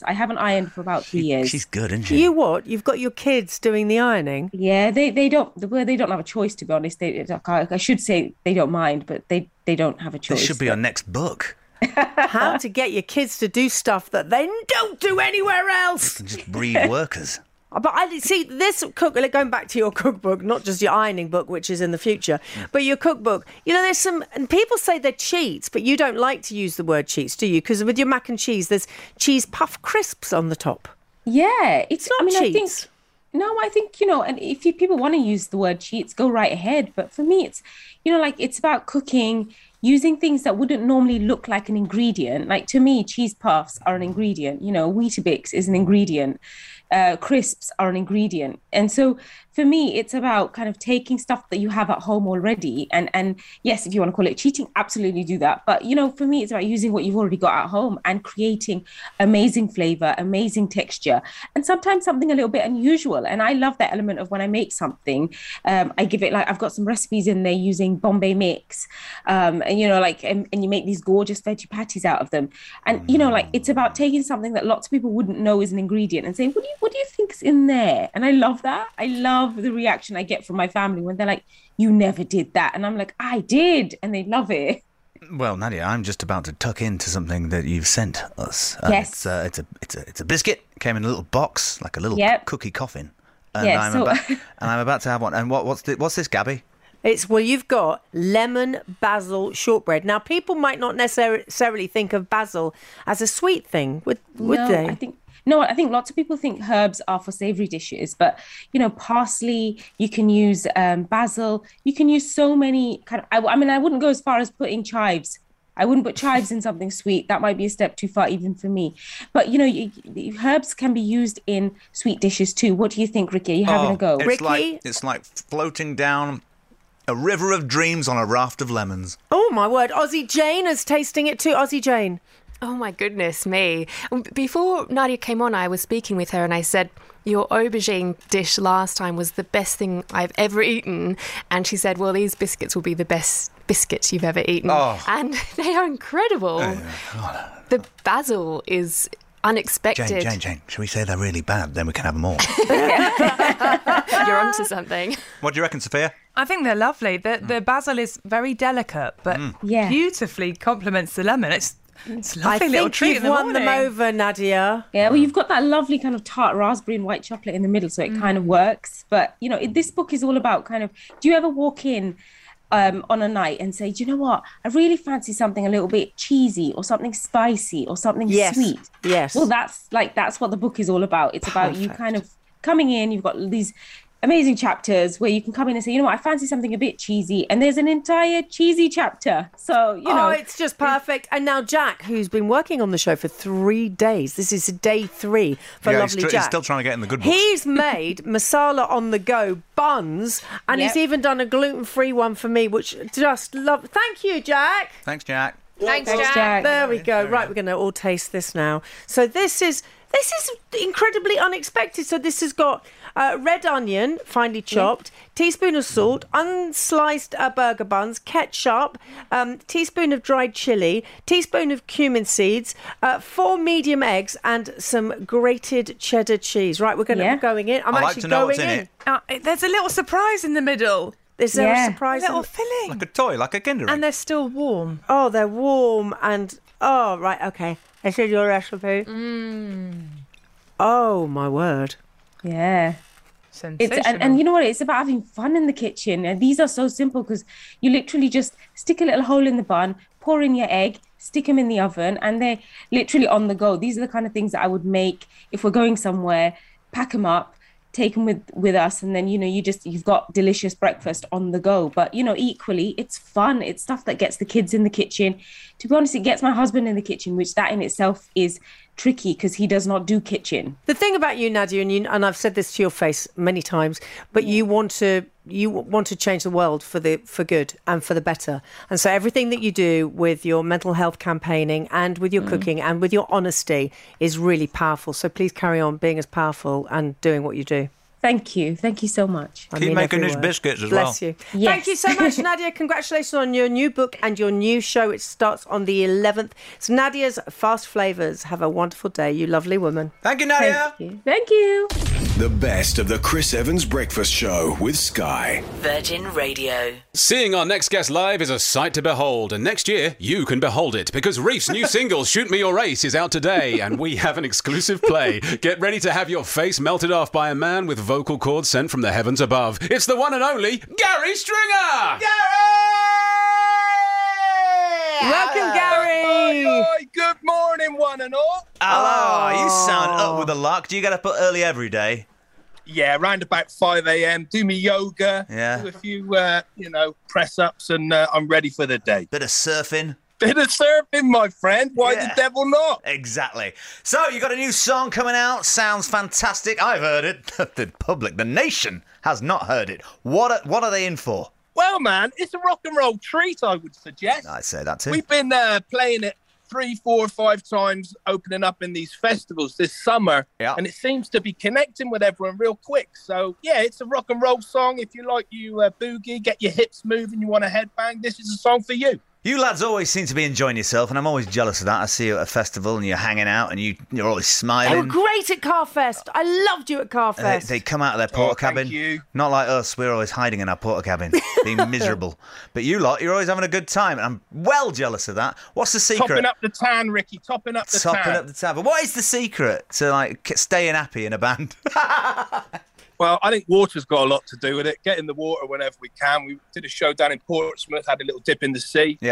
She's good, isn't she? You what? You've got your kids doing the ironing? Yeah, they don't have a choice, to be honest. I should say they don't mind, but they don't have a choice. This should be our next book. How to get your kids to do stuff that they don't do anywhere else. Just breed workers. But I see this going back to your cookbook, not just your ironing book, which is in the future, but your cookbook. There's some, and people say they're cheats, but you don't like to use the word cheats, do you? Because with your mac and cheese, there's cheese puff crisps on the top. Yeah, it's not cheats. I think, and if people want to use the word cheats, go right ahead. But for me, it's, it's about cooking, using things that wouldn't normally look like an ingredient. Like, to me, cheese puffs are an ingredient. Weetabix is an ingredient. Crisps are an ingredient. And so for me, it's about kind of taking stuff that you have at home already. And yes, if you want to call it cheating, absolutely do that. But, for me, it's about using what you've already got at home and creating amazing flavor, amazing texture, and sometimes something a little bit unusual. And I love that element of when I make something, I give it, I've got some recipes in there using Bombay mix, and you make these gorgeous veggie patties out of them. And, it's about taking something that lots of people wouldn't know is an ingredient and saying, what do you think's in there? And I love that. I love the reaction I get from my family when they're like, you never did that. And I'm like, I did. And they love it. Well, Nadia, I'm just about to tuck into something that you've sent us. Yes. It's a biscuit. It came in a little box, like a little cookie coffin. And I'm about to have one. And what's this, Gabby? You've got lemon basil shortbread. Now, people might not necessarily think of basil as a sweet thing, would they? No, I think lots of people think herbs are for savory dishes, but parsley, you can use basil, you can use so many I mean, I wouldn't go as far as putting chives. I wouldn't put chives in something sweet. That might be a step too far even for me. But, herbs can be used in sweet dishes too. What do you think, Ricky? Are you having a go? It's like floating down a river of dreams on a raft of lemons. Oh, my word. Aussie Jane is tasting it too. Aussie Jane. Oh, my goodness me. Before Nadia came on, I was speaking with her and I said, your aubergine dish last time was the best thing I've ever eaten. And she said, well, these biscuits will be the best biscuits you've ever eaten. Oh. And they are incredible. The basil is unexpected. Jane, shall we say they're really bad? Then we can have them all. You're onto something. What do you reckon, Sophia? I think they're lovely. The basil is very delicate, but beautifully complements the lemon. It's a lovely little treat in the morning. I think you've won them over, Nadia. Yeah, well, you've got that lovely kind of tart raspberry and white chocolate in the middle, so it kind of works. But, this book is all about do you ever walk in on a night and say, do you know what? I really fancy something a little bit cheesy or something spicy or something sweet. Yes. Well, that's what the book is all about. It's about you kind of coming in, you've got these amazing chapters where you can come in and say, you know what, I fancy something a bit cheesy, and there's an entire cheesy chapter. So, it's just perfect. And now Jack, who's been working on the show for 3 days, this is day 3 for lovely Jack. He's still trying to get in the good books. He's made masala on the go buns, and he's even done a gluten-free one for me, which just love. Thank you, Jack. Thanks, Jack. Thanks, Jack. There we go. Right, we're going to all taste this now. So this is incredibly unexpected. So this has got red onion, finely chopped, teaspoon of salt, unsliced burger buns, ketchup, teaspoon of dried chili, teaspoon of cumin seeds, 4 medium eggs, and some grated cheddar cheese. Right, we're going in. I'm actually going in. There's a little surprise in the middle. Is there a surprise? A little filling. Like a toy, like a Kinder Egg. And they're still warm. Oh, they're warm and... Oh, right, okay. This is your recipe. Oh, my word. Yeah. Sensational. And you know what? It's about having fun in the kitchen. And these are so simple because you literally just stick a little hole in the bun, pour in your egg, stick them in the oven, and they're literally on the go. These are the kind of things that I would make if we're going somewhere, pack them up, take them with us, and then you've got delicious breakfast on the go. But equally it's fun. It's stuff that gets the kids in the kitchen. To be honest, it gets my husband in the kitchen, which that in itself is tricky because he does not do kitchen. The thing about you, Nadia, and I've said this to your face many times, but you want to change the world for good and for the better. And so everything that you do with your mental health campaigning and with your cooking and with your honesty is really powerful. So please carry on being as powerful and doing what you do. Thank you. Thank you so much. Keep making these biscuits as well. Bless you. Yes. Thank you so much, Nadia. Congratulations on your new book and your new show. It starts on the 11th. It's Nadia's Fast Flavours. Have a wonderful day, you lovely woman. Thank you, Nadia. Thank you. The best of the Chris Evans Breakfast Show with Sky. Virgin Radio. Seeing our next guest live is a sight to behold, and next year you can behold it because Reef's new single Shoot Me Your Ace is out today, and we have an exclusive play. Get ready to have your face melted off by a man with vocal cords sent from the heavens above. It's the one and only Gary Stringer! Welcome, Gary! Hi, good morning, one and all. Hello, you sound up with a lark. Do you get up early every day? Yeah, around about 5 a.m. Do me yoga, do a few, press-ups, and I'm ready for the day. Bit of surfing. Bit of surfing, my friend. Why the devil not? Exactly. So, you got a new song coming out. Sounds fantastic. I've heard it. The nation has not heard it. What are they in for? Well, man, it's a rock and roll treat, I would suggest. I'd say that too. We've been playing it 3, 4, 5 times, opening up in these festivals this summer, and it seems to be connecting with everyone real quick. So, yeah, it's a rock and roll song. If you like boogie, get your hips moving, you want to headbang, this is a song for you. You lads always seem to be enjoying yourself, and I'm always jealous of that. I see you at a festival and you're hanging out and you're always smiling. They were great at Carfest. I loved you at Carfest. They come out of their porta cabin. Thank you. Not like us, we're always hiding in our porta cabin, being miserable. But you lot, you're always having a good time, and I'm well jealous of that. What's the secret? Topping up the tan, Ricky, topping up the tan. Topping up the tan. But what is the secret to staying happy in a band? Well, I think water's got a lot to do with it. Get in the water whenever we can. We did a show down in Portsmouth, had a little dip in the sea. Yeah. But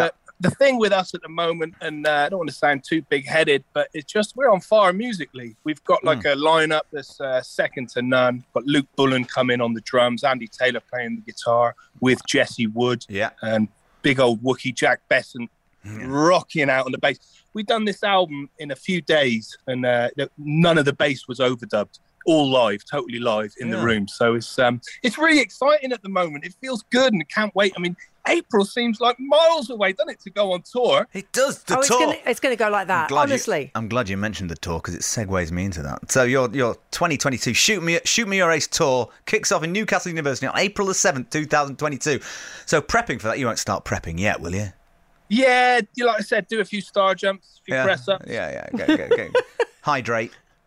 the thing with us at the moment, and I don't want to sound too big-headed, but it's just we're on fire musically. We've got like a lineup that's second to none. Got Luke Bullen coming on the drums, Andy Taylor playing the guitar with Jesse Wood, and big old Wookie Jack Besant rocking out on the bass. We've done this album in a few days, and none of the bass was overdubbed. All live, totally live in the room. So it's really exciting at the moment. It feels good, and I can't wait. I mean, April seems like miles away, doesn't it, to go on tour? It does. The tour. It's going to go like that. Honestly, I'm glad you mentioned the tour because it segues me into that. So your 2022 Shoot Me Your Ace tour kicks off in Newcastle University on April the 7th, 2022. So prepping for that, you won't start prepping yet, will you? Yeah, like I said, do a few star jumps, a few press ups. Yeah. Okay. Hydrate.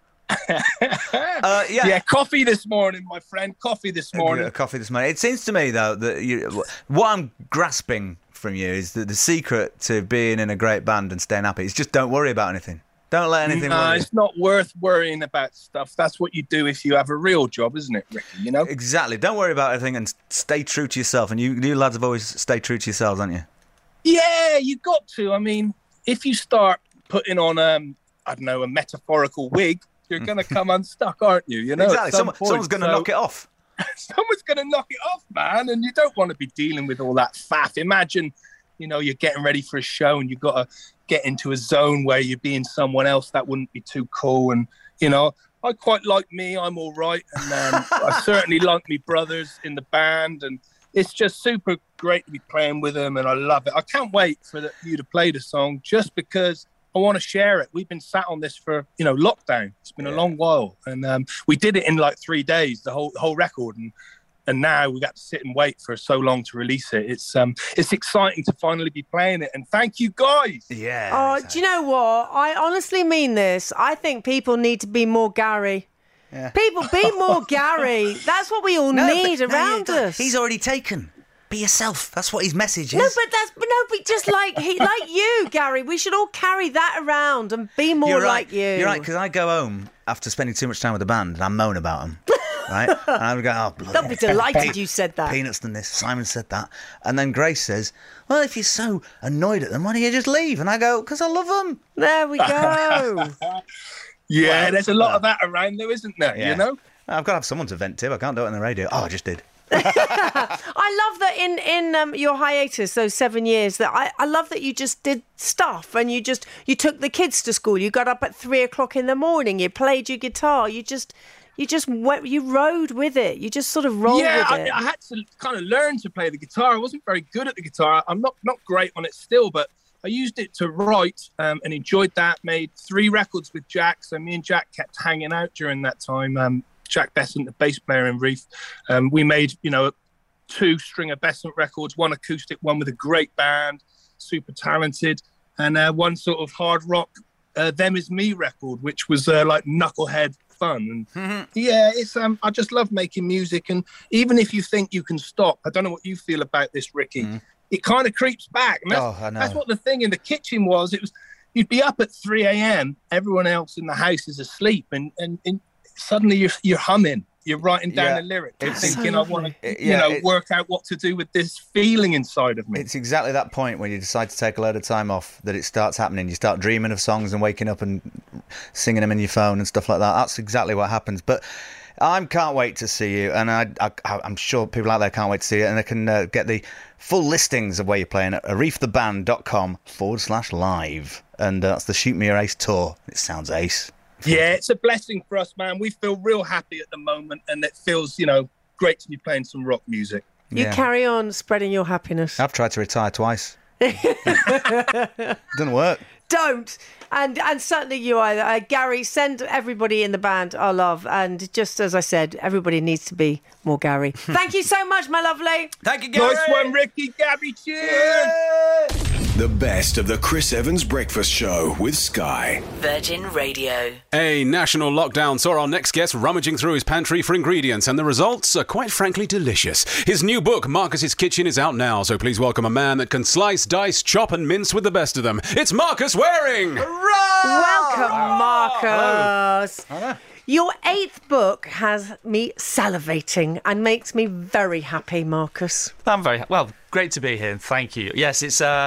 Coffee this morning, my friend. Coffee this morning. It seems to me, though, that what I'm grasping from you is that the secret to being in a great band and staying happy is just don't worry about anything. Don't let anything worry you. It's not worth worrying about stuff. That's what you do if you have a real job, isn't it, Ricky? You know? Exactly. Don't worry about anything and stay true to yourself. And you lads have always stayed true to yourselves, haven't you? Yeah, you got to. I mean, if you start putting on, a metaphorical wig, you're going to come unstuck, aren't you? You know, exactly. Someone's going to knock it off. Someone's going to knock it off, man. And you don't want to be dealing with all that faff. Imagine, you're getting ready for a show and you've got to get into a zone where you're being someone else. That wouldn't be too cool. And, I quite like me. I'm all right. And I certainly like me brothers in the band. And it's just super great to be playing with them. And I love it. I can't wait for you to play the song just because I want to share it. We've been sat on this for, lockdown. It's been a long while. And we did it in like 3 days, the whole record. And now we got to sit and wait for so long to release it. It's exciting to finally be playing it. And thank you, guys. Yeah. Oh, exactly. Do you know what? I honestly mean this. I think people need to be more Gary. Yeah. People, be more Gary. That's what we all need around us. He's already taken. Be yourself. That's what his message is. No, but just like you, Gary. We should all carry that around and be more like you. You're right, because I go home after spending too much time with the band and I moan about them. Right? And I would go, oh, bloody They'll be delighted you said that. Peanuts done this, Simon said that. And then Grace says, well, if you're so annoyed at them, why don't you just leave? And I go, because I love them. There we go. There's a lot of that around though, isn't there? Yeah. You know? I've got to have someone to vent to. I can't do it on the radio. Oh, I just did. I love that in your hiatus, those 7 years, that I love that you just did stuff and you took the kids to school. You got up at 3:00 in the morning. You played your guitar. You rode with it. You just sort of rolled with it. I had to kind of learn to play the guitar. I wasn't very good at the guitar. I'm not great on it still, but I used it to write and enjoyed that. Made 3 records with Jack. So me and Jack kept hanging out during that time. Jack Besant, the bass player in Reef. We made, 2 Stringer Besant records, 1 acoustic, 1 with a great band, super talented, and 1 sort of hard rock, Them Is Me record, which was like knucklehead fun. And it's I just love making music. And even if you think you can stop, I don't know what you feel about this, Ricky, it kind of creeps back. And that's what the thing in the kitchen was. It was, you'd be up at 3 a.m., everyone else in the house is asleep, and suddenly you're humming, you're writing down a lyric, you're thinking, I want to work out what to do with this feeling inside of me. It's exactly that point when you decide to take a load of time off that it starts happening. You start dreaming of songs and waking up and singing them in your phone and stuff like that. That's exactly what happens. But I can't wait to see you, and I'm sure people out there can't wait to see it, and they can get the full listings of where you're playing at areftheband.com/live, and that's the Shoot Me Your Ace tour. It sounds ace. Yeah, it's a blessing for us, man. We feel real happy at the moment, and it feels, great to be playing some rock music. You carry on spreading your happiness. I've tried to retire twice. Doesn't work. Don't. And certainly you either. Gary, send everybody in the band our love. And just as I said, everybody needs to be more Gary. Thank you so much, my lovely. Thank you, Gary. Nice one, Ricky. Gabby, cheers. The best of the Chris Evans Breakfast Show with Sky. Virgin Radio. A national lockdown saw our next guest rummaging through his pantry for ingredients, and the results are quite frankly delicious. His new book, Marcus's Kitchen, is out now, so please welcome a man that can slice, dice, chop and mince with the best of them. It's Marcus Waring! Welcome, Marcus. Hello. Your 8th book has me salivating and makes me very happy, Marcus. I'm very well. Great to be here, and thank you. Yes, it's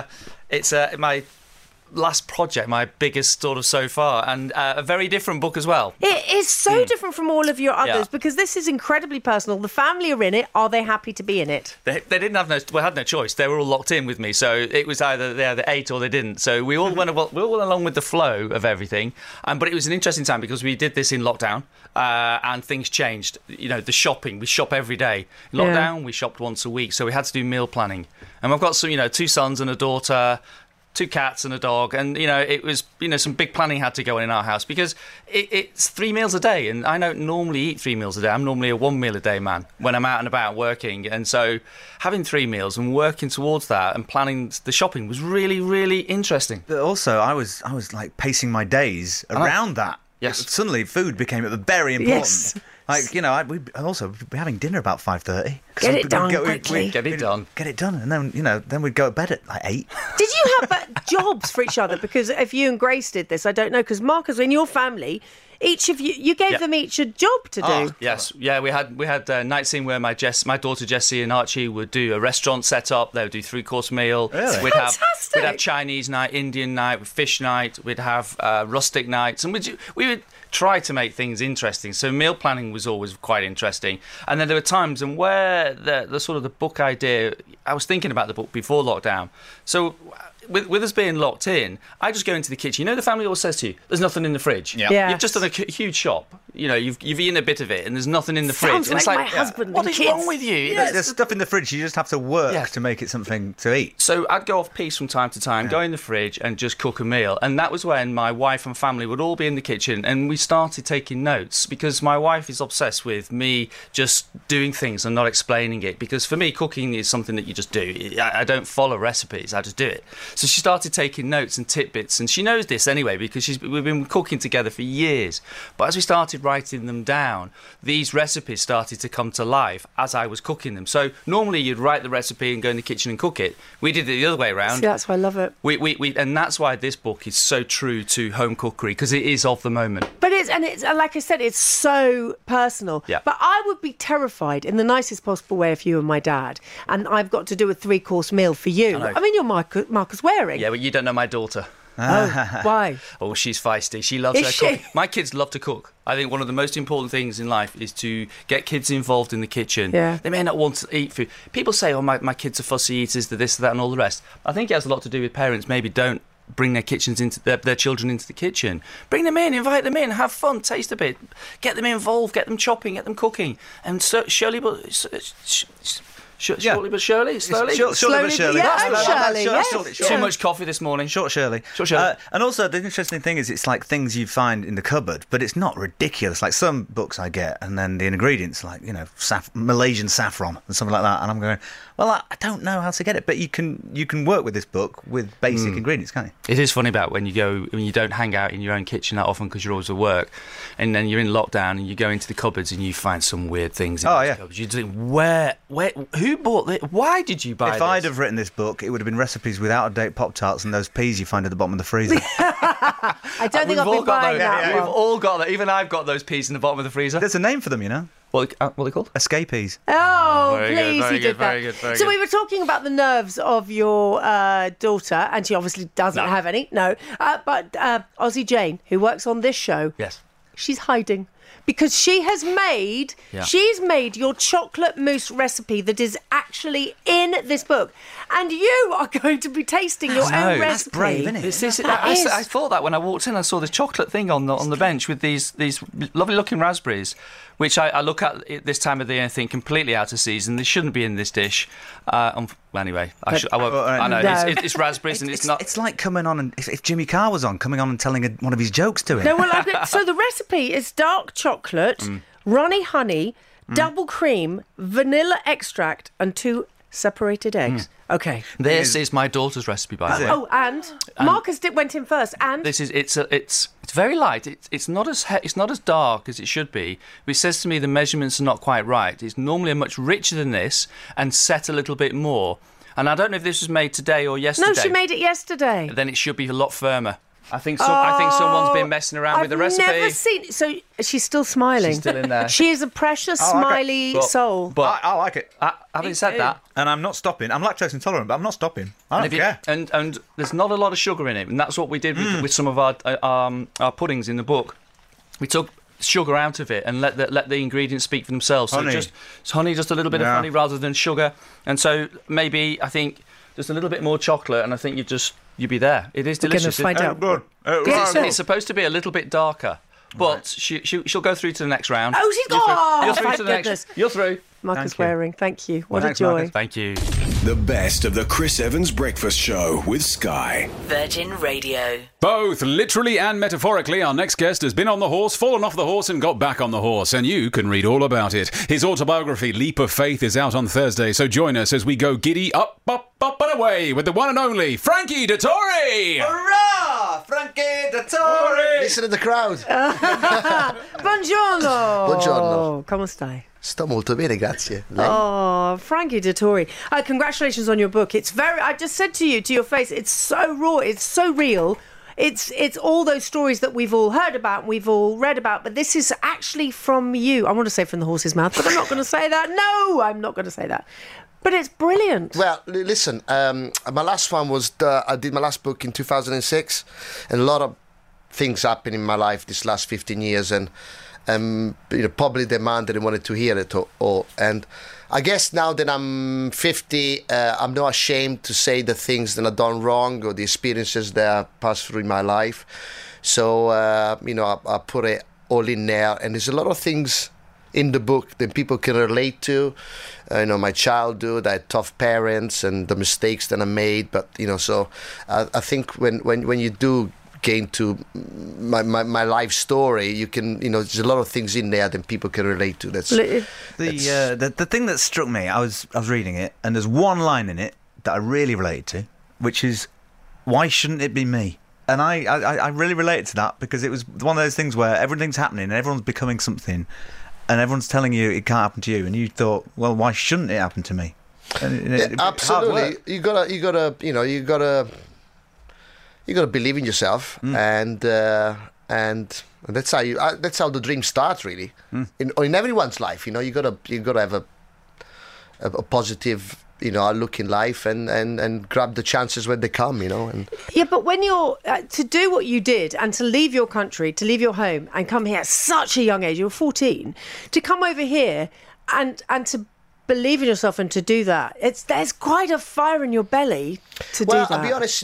It's my last project, my biggest sort of so far, and a very different book as well. It is so different from all of your others because this is incredibly personal. The family are in it. Are they happy to be in it? They didn't have had no choice. They were all locked in with me, so it was either they ate or they didn't. So we all went along with the flow of everything. But it was an interesting time because we did this in lockdown, and things changed. You know, the shopping. We shop every day. In lockdown, we shopped once a week, so we had to do meal planning. And I've got some, 2 sons and a daughter, 2 cats and a dog, and it was some big planning had to go on in our house because it's 3 meals a day, and I don't normally eat 3 meals a day. I'm normally a 1 meal a day man when I'm out and about working, and so having 3 meals and working towards that and planning the shopping was really, really interesting. But also, I was like pacing my days around that. Yes. Suddenly, food became very important. Yes. Like, we'd also be having dinner about 5:30. Get it done quickly. Get it done. Get it done, and then we'd go to bed at like 8. Did you have jobs for each other? Because if you and Grace did this, I don't know. Because Marcus, in your family, each of you gave them each a job to do. Yes, yeah. We had a night scene where my daughter Jessie and Archie would do a restaurant set up. They would do 3-course meal. Really? We'd have Chinese night, Indian night, fish night. We'd have rustic nights, and we would try to make things interesting. So meal planning was always quite interesting. And then there were times where the sort of the book idea, I was thinking about the book before lockdown. So with us being locked in, I just go into the kitchen. The family always says to you, there's nothing in the fridge. Yeah. You've just done a huge shop. You've eaten a bit of it and there's nothing in the fridge. Sounds And it's like my husband what and is kids. wrong with you? There's stuff in the fridge. You just have to work to make it something to eat. So I'd go off piece from time to time, go in the fridge and just cook a meal. And that was when my wife and family would all be in the kitchen and we started taking notes because my wife is obsessed with me just doing things and not explaining it. Because for me, cooking is something that you just do. I don't follow recipes, I just do it. So she started taking notes and tidbits, and she knows this anyway because we've been cooking together for years. But as we started writing them down, these recipes started to come to life as I was cooking them. So normally you'd write the recipe and go in the kitchen and cook it. We did it the other way around. See, that's why I love it. And that's why this book is so true to home cookery because it is of the moment. But it's like I said, it's so personal. Yeah. But I would be terrified in the nicest possible way if you and my dad, and I've got to do a 3-course meal for you. I mean, you're Marcus Waring. Yeah, but you don't know my daughter. Oh, why? Oh, she's feisty. She loves her cooking. My kids love to cook. I think one of the most important things in life is to get kids involved in the kitchen. Yeah. They may not want to eat food. People say, oh, my kids are fussy eaters, they're this, that, and all the rest. I think it has a lot to do with parents maybe don't bring their children into the kitchen. Bring them in, invite them in, have fun, taste a bit, get them involved, get them chopping, get them cooking. And so, Shirley, Shortly but surely, slowly. Shortly but surely. Shirley. Too much coffee this morning. Short Shirley. And also, the interesting thing is it's like things you find in the cupboard, but it's not ridiculous. Like some books I get, and then the ingredients, like, Malaysian saffron and something like that, and I'm going, well, I don't know how to get it, but you can work with this book with basic ingredients, can't you? It is funny about when you don't hang out in your own kitchen that often because you're always at work, and then you're in lockdown and you go into the cupboards and you find some weird things in those cupboards. You think, where, who bought this? Why did you buy this? If I'd have written this book, it would have been recipes with out-of-date Pop-Tarts and those peas you find at the bottom of the freezer. I don't think I've been buying that one. We've all got that. Even I've got those peas in the bottom of the freezer. There's a name for them, you know. What are they called? Escapees. Oh, please, very he did good, that. very So good. we were talking about the nerves of your daughter, and she obviously doesn't have any. No, but Aussie Jane, who works on this show, yes, she's hiding. Because she's made your chocolate mousse recipe that is actually in this book. And you are going to be tasting your own recipe. That's brave, isn't it? I thought that when I walked in, I saw this chocolate thing on the bench with these lovely looking raspberries, which I look at at this time of the year and think completely out of season. They shouldn't be in this dish. Anyway, I won't. I know it's raspberries and it's not. It's like coming on and if Jimmy Carr was on, coming on and telling one of his jokes to him. No, well, so the recipe is dark chocolate, runny honey, double cream, vanilla extract, and 2 separated eggs. Okay. This is my daughter's recipe, by the way. Oh, and Marcus went in first. And this is it's very light. It's not as dark as it should be. But it says to me the measurements are not quite right. It's normally much richer than this and set a little bit more. And I don't know if this was made today or yesterday. No, she made it yesterday. Then it should be a lot firmer. I think someone's been messing around with the recipe. I've never seen. So she's still smiling. She's still in there. She is a precious, smiley soul. But I like it. Having said that, and I'm not stopping. I'm lactose intolerant, but I'm not stopping. I don't care. And there's not a lot of sugar in it, and that's what we did with some of our puddings in the book. We took sugar out of it and let the ingredients speak for themselves. Honey. So just a little bit of honey rather than sugar. And so maybe I think just a little bit more chocolate, and I think you'd be there. It is delicious. We're going to find It's out. supposed to be a little bit darker, but she'll go through to the next round. Oh, she's gone! You're through Thank to the goodness. You're through. Marcus Waring, thank you. What Thanks, a joy. Marcus. Thank you. The best of the Chris Evans Breakfast Show with Sky. Virgin Radio. Both literally and metaphorically, our next guest has been on the horse, fallen off the horse and got back on the horse, and you can read all about it. His autobiography, Leap of Faith, is out on Thursday, so join us as we go giddy up, up, up and away with the one and only Frankie Dettori! Hurrah! Frankie Dettori! Listen to the crowd. Buongiorno! Buongiorno. Come stai? Sto molto bene, grazie. Lei? Oh, Frankie Dettori. Congratulations on your book. It's I just said to you, to your face, it's so raw, it's so real. It's all those stories that we've all heard about, we've all read about, but this is actually from you. I want to say from the horse's mouth, but I'm not going to say that. No, I'm not going to say that. But it's brilliant. Well, listen, my last one was, I did my last book in 2006, and a lot of things happened in my life this last 15 years, and probably demanded and wanted to hear it all. And I guess now that I'm 50, I'm not ashamed to say the things that I've done wrong or the experiences that I passed through in my life. So, I put it all in there. And there's a lot of things in the book that people can relate to. My childhood, I had tough parents and the mistakes that I made. But, so I think when you do get into my life story, you can, there's a lot of things in there that people can relate to. That's the thing that struck me. I was reading it, and there's one line in it that I really related to, which is, "Why shouldn't it be me?" And I really related to that because it was one of those things where everything's happening, and everyone's becoming something, and everyone's telling you it can't happen to you, and you thought, well, why shouldn't it happen to me? And absolutely, you gotta believe in yourself, and that's how the dream starts, really. In everyone's life, you gotta have a positive, outlook in life, and grab the chances when they come, And yeah, but when you're to do what you did and to leave your country, to leave your home, and come here at such a young age, you were 14, to come over here and to believe in yourself and to do that, there's quite a fire in your belly to do that. Well, I'll be honest,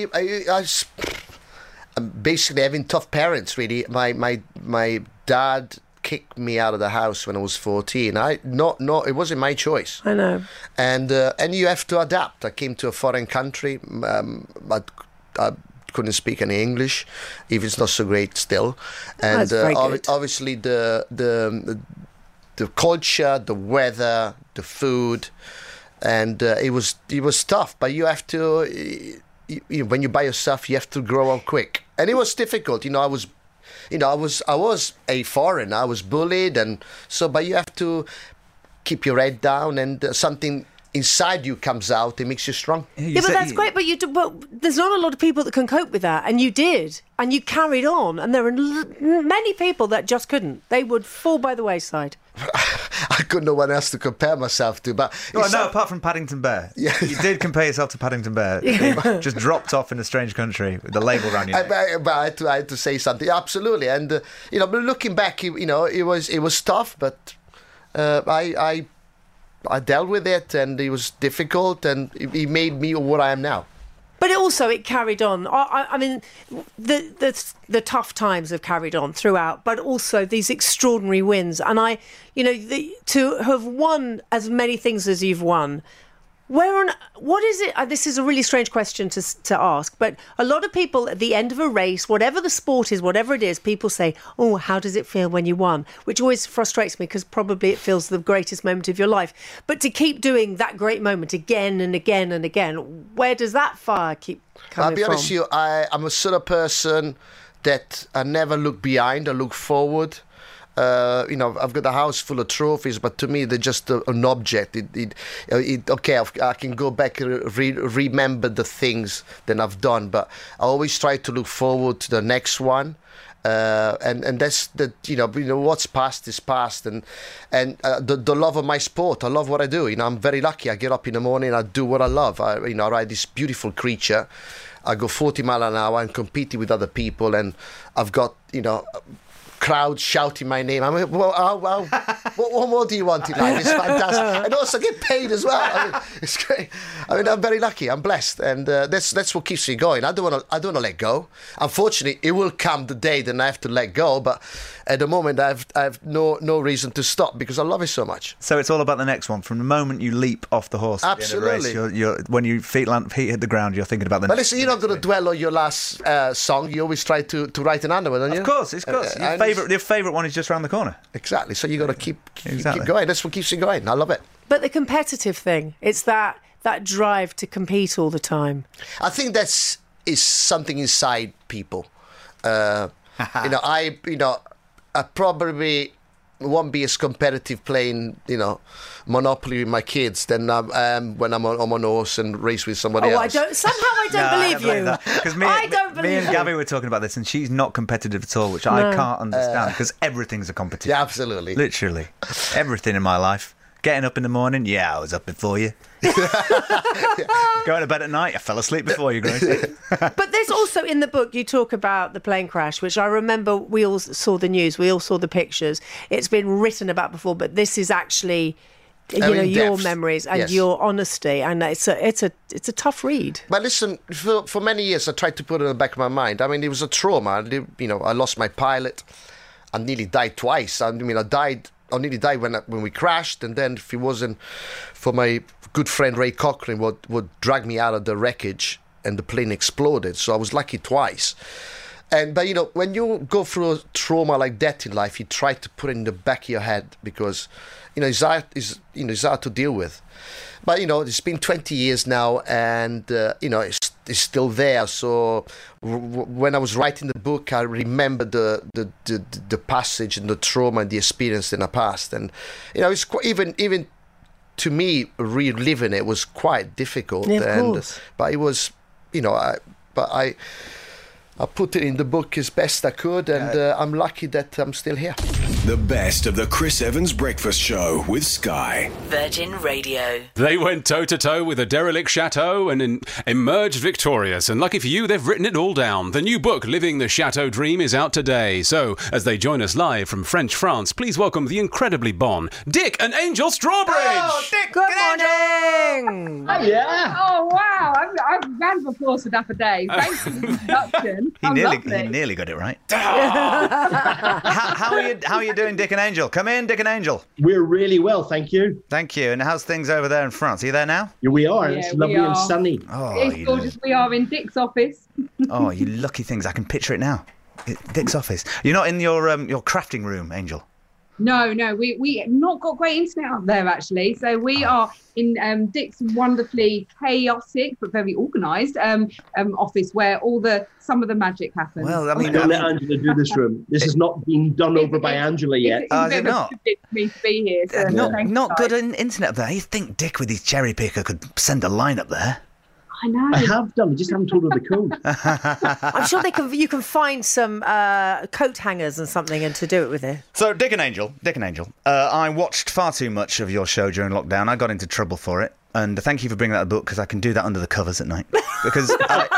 I'm basically having tough parents, really. My dad kicked me out of the house when I was 14. It wasn't my choice. I know. And you have to adapt. I came to a foreign country. I couldn't speak any English, even it's not so great still. And obviously the culture, the weather, the food, and it was tough. But you have to, when you're by yourself, you have to grow up quick, and it was difficult. I was a foreigner. I was bullied, and so. But you have to keep your head down, and something inside you comes out. It makes you strong. Yeah, but that's great. But there's not a lot of people that can cope with that, and you did, and you carried on. And there are many people that just couldn't. They would fall by the wayside. I got no one else to compare myself to, but no, apart from Paddington Bear. Yeah. You did compare yourself to Paddington Bear. Yeah. Just dropped off in a strange country with the label around your neck. But I had to say something. Absolutely, and but looking back, it was tough, but I dealt with it, and it was difficult, and it made me what I am now. But it carried on. I mean, the tough times have carried on throughout, but also these extraordinary wins. And to have won as many things as you've won, what is it? This is a really strange question to ask, but a lot of people at the end of a race, whatever the sport is, whatever it is, people say, "Oh, how does it feel when you won?" Which always frustrates me because probably it feels the greatest moment of your life. But to keep doing that great moment again and again and again, where does that fire keep coming from? I'll be honest with you, I'm a sort of person that I never look behind, I look forward. I've got a house full of trophies, but to me they're just an object. I can go back and remember the things that I've done, but I always try to look forward to the next one. And that's what's past is past, and the love of my sport. I love what I do. I'm very lucky. I get up in the morning, I do what I love. I ride this beautiful creature. I go 40 miles an hour and competing with other people, and I've got crowd shouting my name. I mean, what more do you want in life? It's fantastic, and also get paid as well. I mean, it's great. I mean, I'm very lucky. I'm blessed, and that's what keeps me going. I don't want to let go. Unfortunately, it will come the day that I have to let go. But at the moment, I have no reason to stop because I love it so much. So it's all about the next one. From the moment you leap off the horse, absolutely. At the end of the race, when your feet hit the ground, you're thinking about the. But listen, you're not going to dwell on your last song. You always try to write another one, don't you? Of course. Your favourite one is just around the corner. Exactly. So you got to keep going. That's what keeps you going. I love it. But the competitive thing, it's that drive to compete all the time. I think is something inside people. I probably won't be as competitive playing, Monopoly with my kids than I am when I'm on a horse and race with somebody else. I don't believe you. Because me and Gabby were talking about this, and she's not competitive at all, which I can't understand, because everything's a competition. Yeah, absolutely. Literally. Everything in my life. Getting up in the morning, I was up before you. Going to bed at night, I fell asleep before you, Grace. But there's also, in the book, you talk about the plane crash, which I remember we all saw the news, we all saw the pictures. It's been written about before, but this is actually, your memories and your honesty, and it's a tough read. But listen, for many years I tried to put it in the back of my mind. I mean, it was a trauma. I lost my pilot. I nearly died twice. I nearly died when we crashed, and then if it wasn't for my good friend Ray Cochrane would drag me out of the wreckage, and the plane exploded. So I was lucky twice. But when you go through a trauma like that in life, you try to put it in the back of your head because it's hard to deal with. But it's been 20 years now, and it's still there. So when I was writing the book, I remember the passage and the trauma and the experience in the past, and it's quite, even to me reliving it was quite difficult. Yeah, of course. But it was, I put it in the book as best I could, and I'm lucky that I'm still here. The best of the Chris Evans Breakfast Show with Sky. Virgin Radio. They went toe-to-toe with a derelict chateau and emerged victorious. And lucky for you, they've written it all down. The new book, Living the Chateau Dream, is out today. So, as they join us live from French France, please welcome the incredibly bon Dick and Angel Strawbridge. Oh, Dick, good morning. Oh, yeah. Oh, wow. I've round of applause for that for day. Thanks for the introduction. He nearly got it right. How are you doing, Dick and Angel? Come in, Dick and Angel. We're really well, thank you. Thank you. And how's things over there in France? Are you there now? Yeah, we are. It's lovely and sunny. Oh, it's gorgeous. We are in Dick's office. Oh, you lucky things. I can picture it now. Dick's office. You're not in your crafting room, Angel? No, we not got great internet up there, actually. So we are in Dick's wonderfully chaotic but very organised office where some of the magic happens. Well, don't let Angela do this room. This has not been done over by Angela yet. Is it not? It's for me to be here. So not good internet up there. You think Dick with his cherry picker could send a line up there? I know. I have done. I just haven't told her the code. I'm sure you can find some coat hangers and something and to do it with it. So, Dick and Angel, I watched far too much of your show during lockdown. I got into trouble for it. And thank you for bringing out the book, because I can do that under the covers at night. Because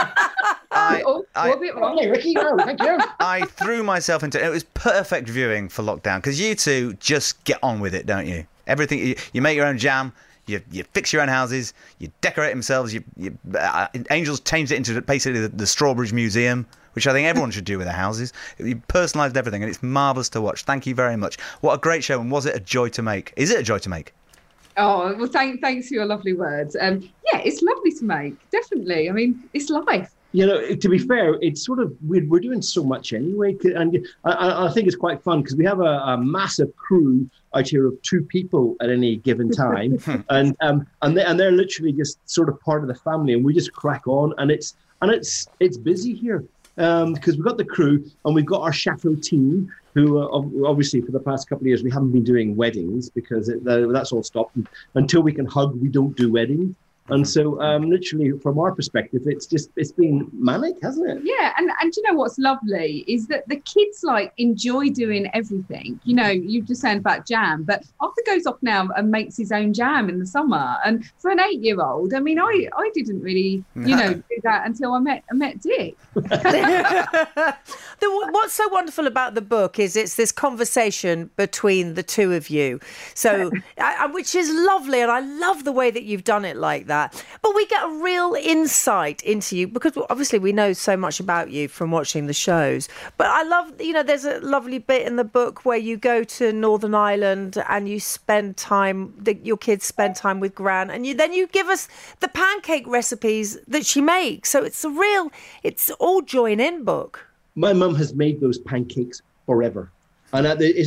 Ricky, no, thank you. I threw myself into it. It was perfect viewing for lockdown, because you two just get on with it, don't you? Everything, you make your own jam. You fix your own houses, you decorate themselves. Angel's changed it into basically the Strawbridge Museum, which I think everyone should do with their houses. You personalised everything, and it's marvellous to watch. Thank you very much. What a great show, and was it a joy to make? Is it a joy to make? Oh, well, thanks for your lovely words. Yeah, it's lovely to make, definitely. I mean, it's life. To be fair, it's sort of we're doing so much anyway, and I think it's quite fun because we have a massive crew out here of 2 people at any given time, and they're literally just sort of part of the family, and we just crack on, and it's busy here. because we've got the crew and we've got our chateau team, who obviously for the past couple of years we haven't been doing weddings because that's all stopped. And until we can hug, we don't do weddings. And so, literally, from our perspective, it's been manic, hasn't it? Yeah, and you know what's lovely is that the kids enjoy doing everything. You know, you just saying about jam, but Arthur goes off now and makes his own jam in the summer. And for an 8-year-old, I mean, I didn't really, do that until I met Dick. What's so wonderful about the book is it's this conversation between the two of you, so which is lovely, and I love the way that you've done it like that. But we get a real insight into you because obviously we know so much about you from watching the shows. But I love, there's a lovely bit in the book where you go to Northern Ireland and you spend time, your kids spend time with Gran, and then you give us the pancake recipes that she makes. So it's all join in book. My mum has made those pancakes forever. And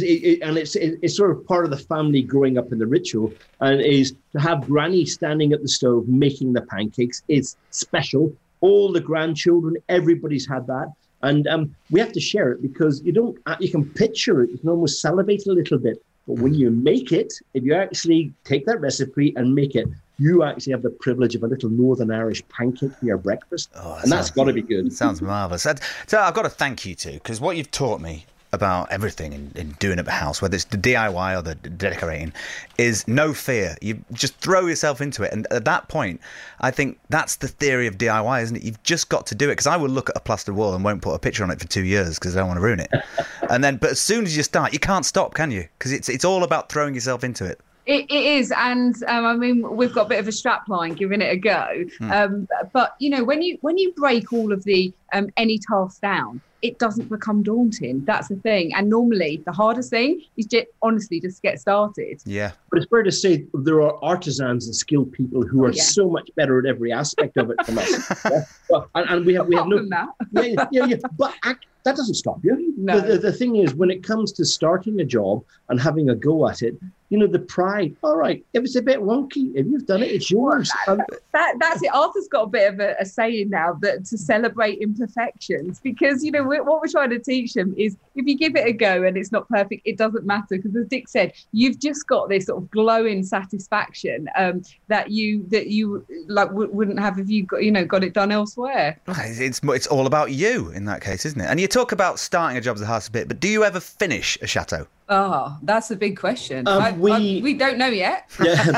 it's sort of part of the family growing up in the ritual, and is to have Granny standing at the stove making the pancakes is special. All the grandchildren, everybody's had that, and we have to share it because you can picture it, you can almost salivate a little bit, but when you make it, if you actually take that recipe and make it, you actually have the privilege of a little Northern Irish pancake for your breakfast, and that's got to be good. Sounds marvellous. So I've got to thank you too, because what you've taught me about everything in doing up a house, whether it's the DIY or the decorating, is no fear. You just throw yourself into it, and at that point I think that's the theory of DIY, isn't it? You've just got to do it, because I will look at a plastered wall and won't put a picture on it for 2 years because I don't want to ruin it. But as soon as you start, you can't stop, can you? Because it's all about throwing yourself into it. It is, and I mean, we've got a bit of a strap line giving it a go. But when you break all of the any task down, it doesn't become daunting. That's the thing. And normally the hardest thing is just get started. Yeah. But it's fair to say there are artisans and skilled people who are so much better at every aspect of it than us. And we have no. Yeah. But that doesn't stop you. No. The thing is, when it comes to starting a job and having a go at it, the pride. All right, if it's a bit wonky, if you've done it, it's yours. That's it. Arthur's got a bit of a saying now that to celebrate imperfections, because what we're trying to teach him is if you give it a go and it's not perfect, it doesn't matter, because as Dick said, you've just got this sort of glowing satisfaction that you wouldn't have if you got it done elsewhere. It's all about you in that case, isn't it? And you talk about starting a job as a house a bit, but do you ever finish a chateau? Oh, that's a big question. We don't know yet.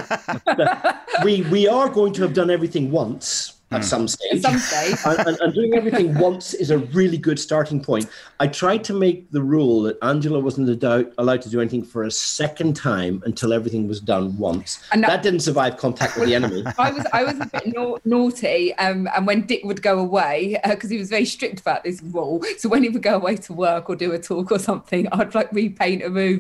Yeah. we are going to have done everything once at some stage. And doing everything once is a really good starting point. I tried to make the rule that Angela wasn't allowed to do anything for a second time until everything was done once. And that didn't survive contact with the enemy. I was a bit naughty, and when Dick would go away, because he was very strict about this rule, so when he would go away to work or do a talk or something, I'd repaint a room.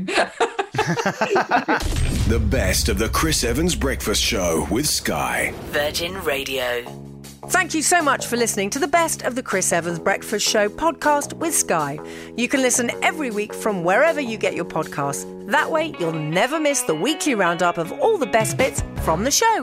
The best of the Chris Evans Breakfast Show with Sky. Virgin Radio. Thank you so much for listening to the Best of the Chris Evans Breakfast Show podcast with Sky. You can listen every week from wherever you get your podcasts. That way, you'll never miss the weekly roundup of all the best bits from the show.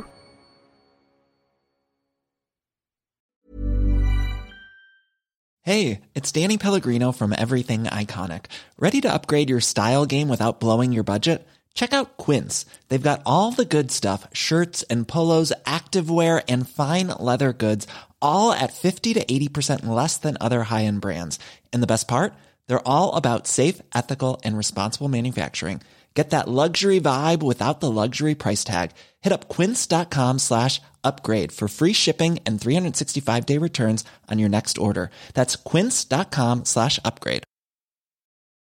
Hey, it's Danny Pellegrino from Everything Iconic. Ready to upgrade your style game without blowing your budget? Check out Quince. They've got all the good stuff, shirts and polos, activewear, and fine leather goods, all at 50 to 80% less than other high-end brands. And the best part? They're all about safe, ethical, and responsible manufacturing. Get that luxury vibe without the luxury price tag. Hit up quince.com/upgrade for free shipping and 365-day returns on your next order. That's quince.com/upgrade.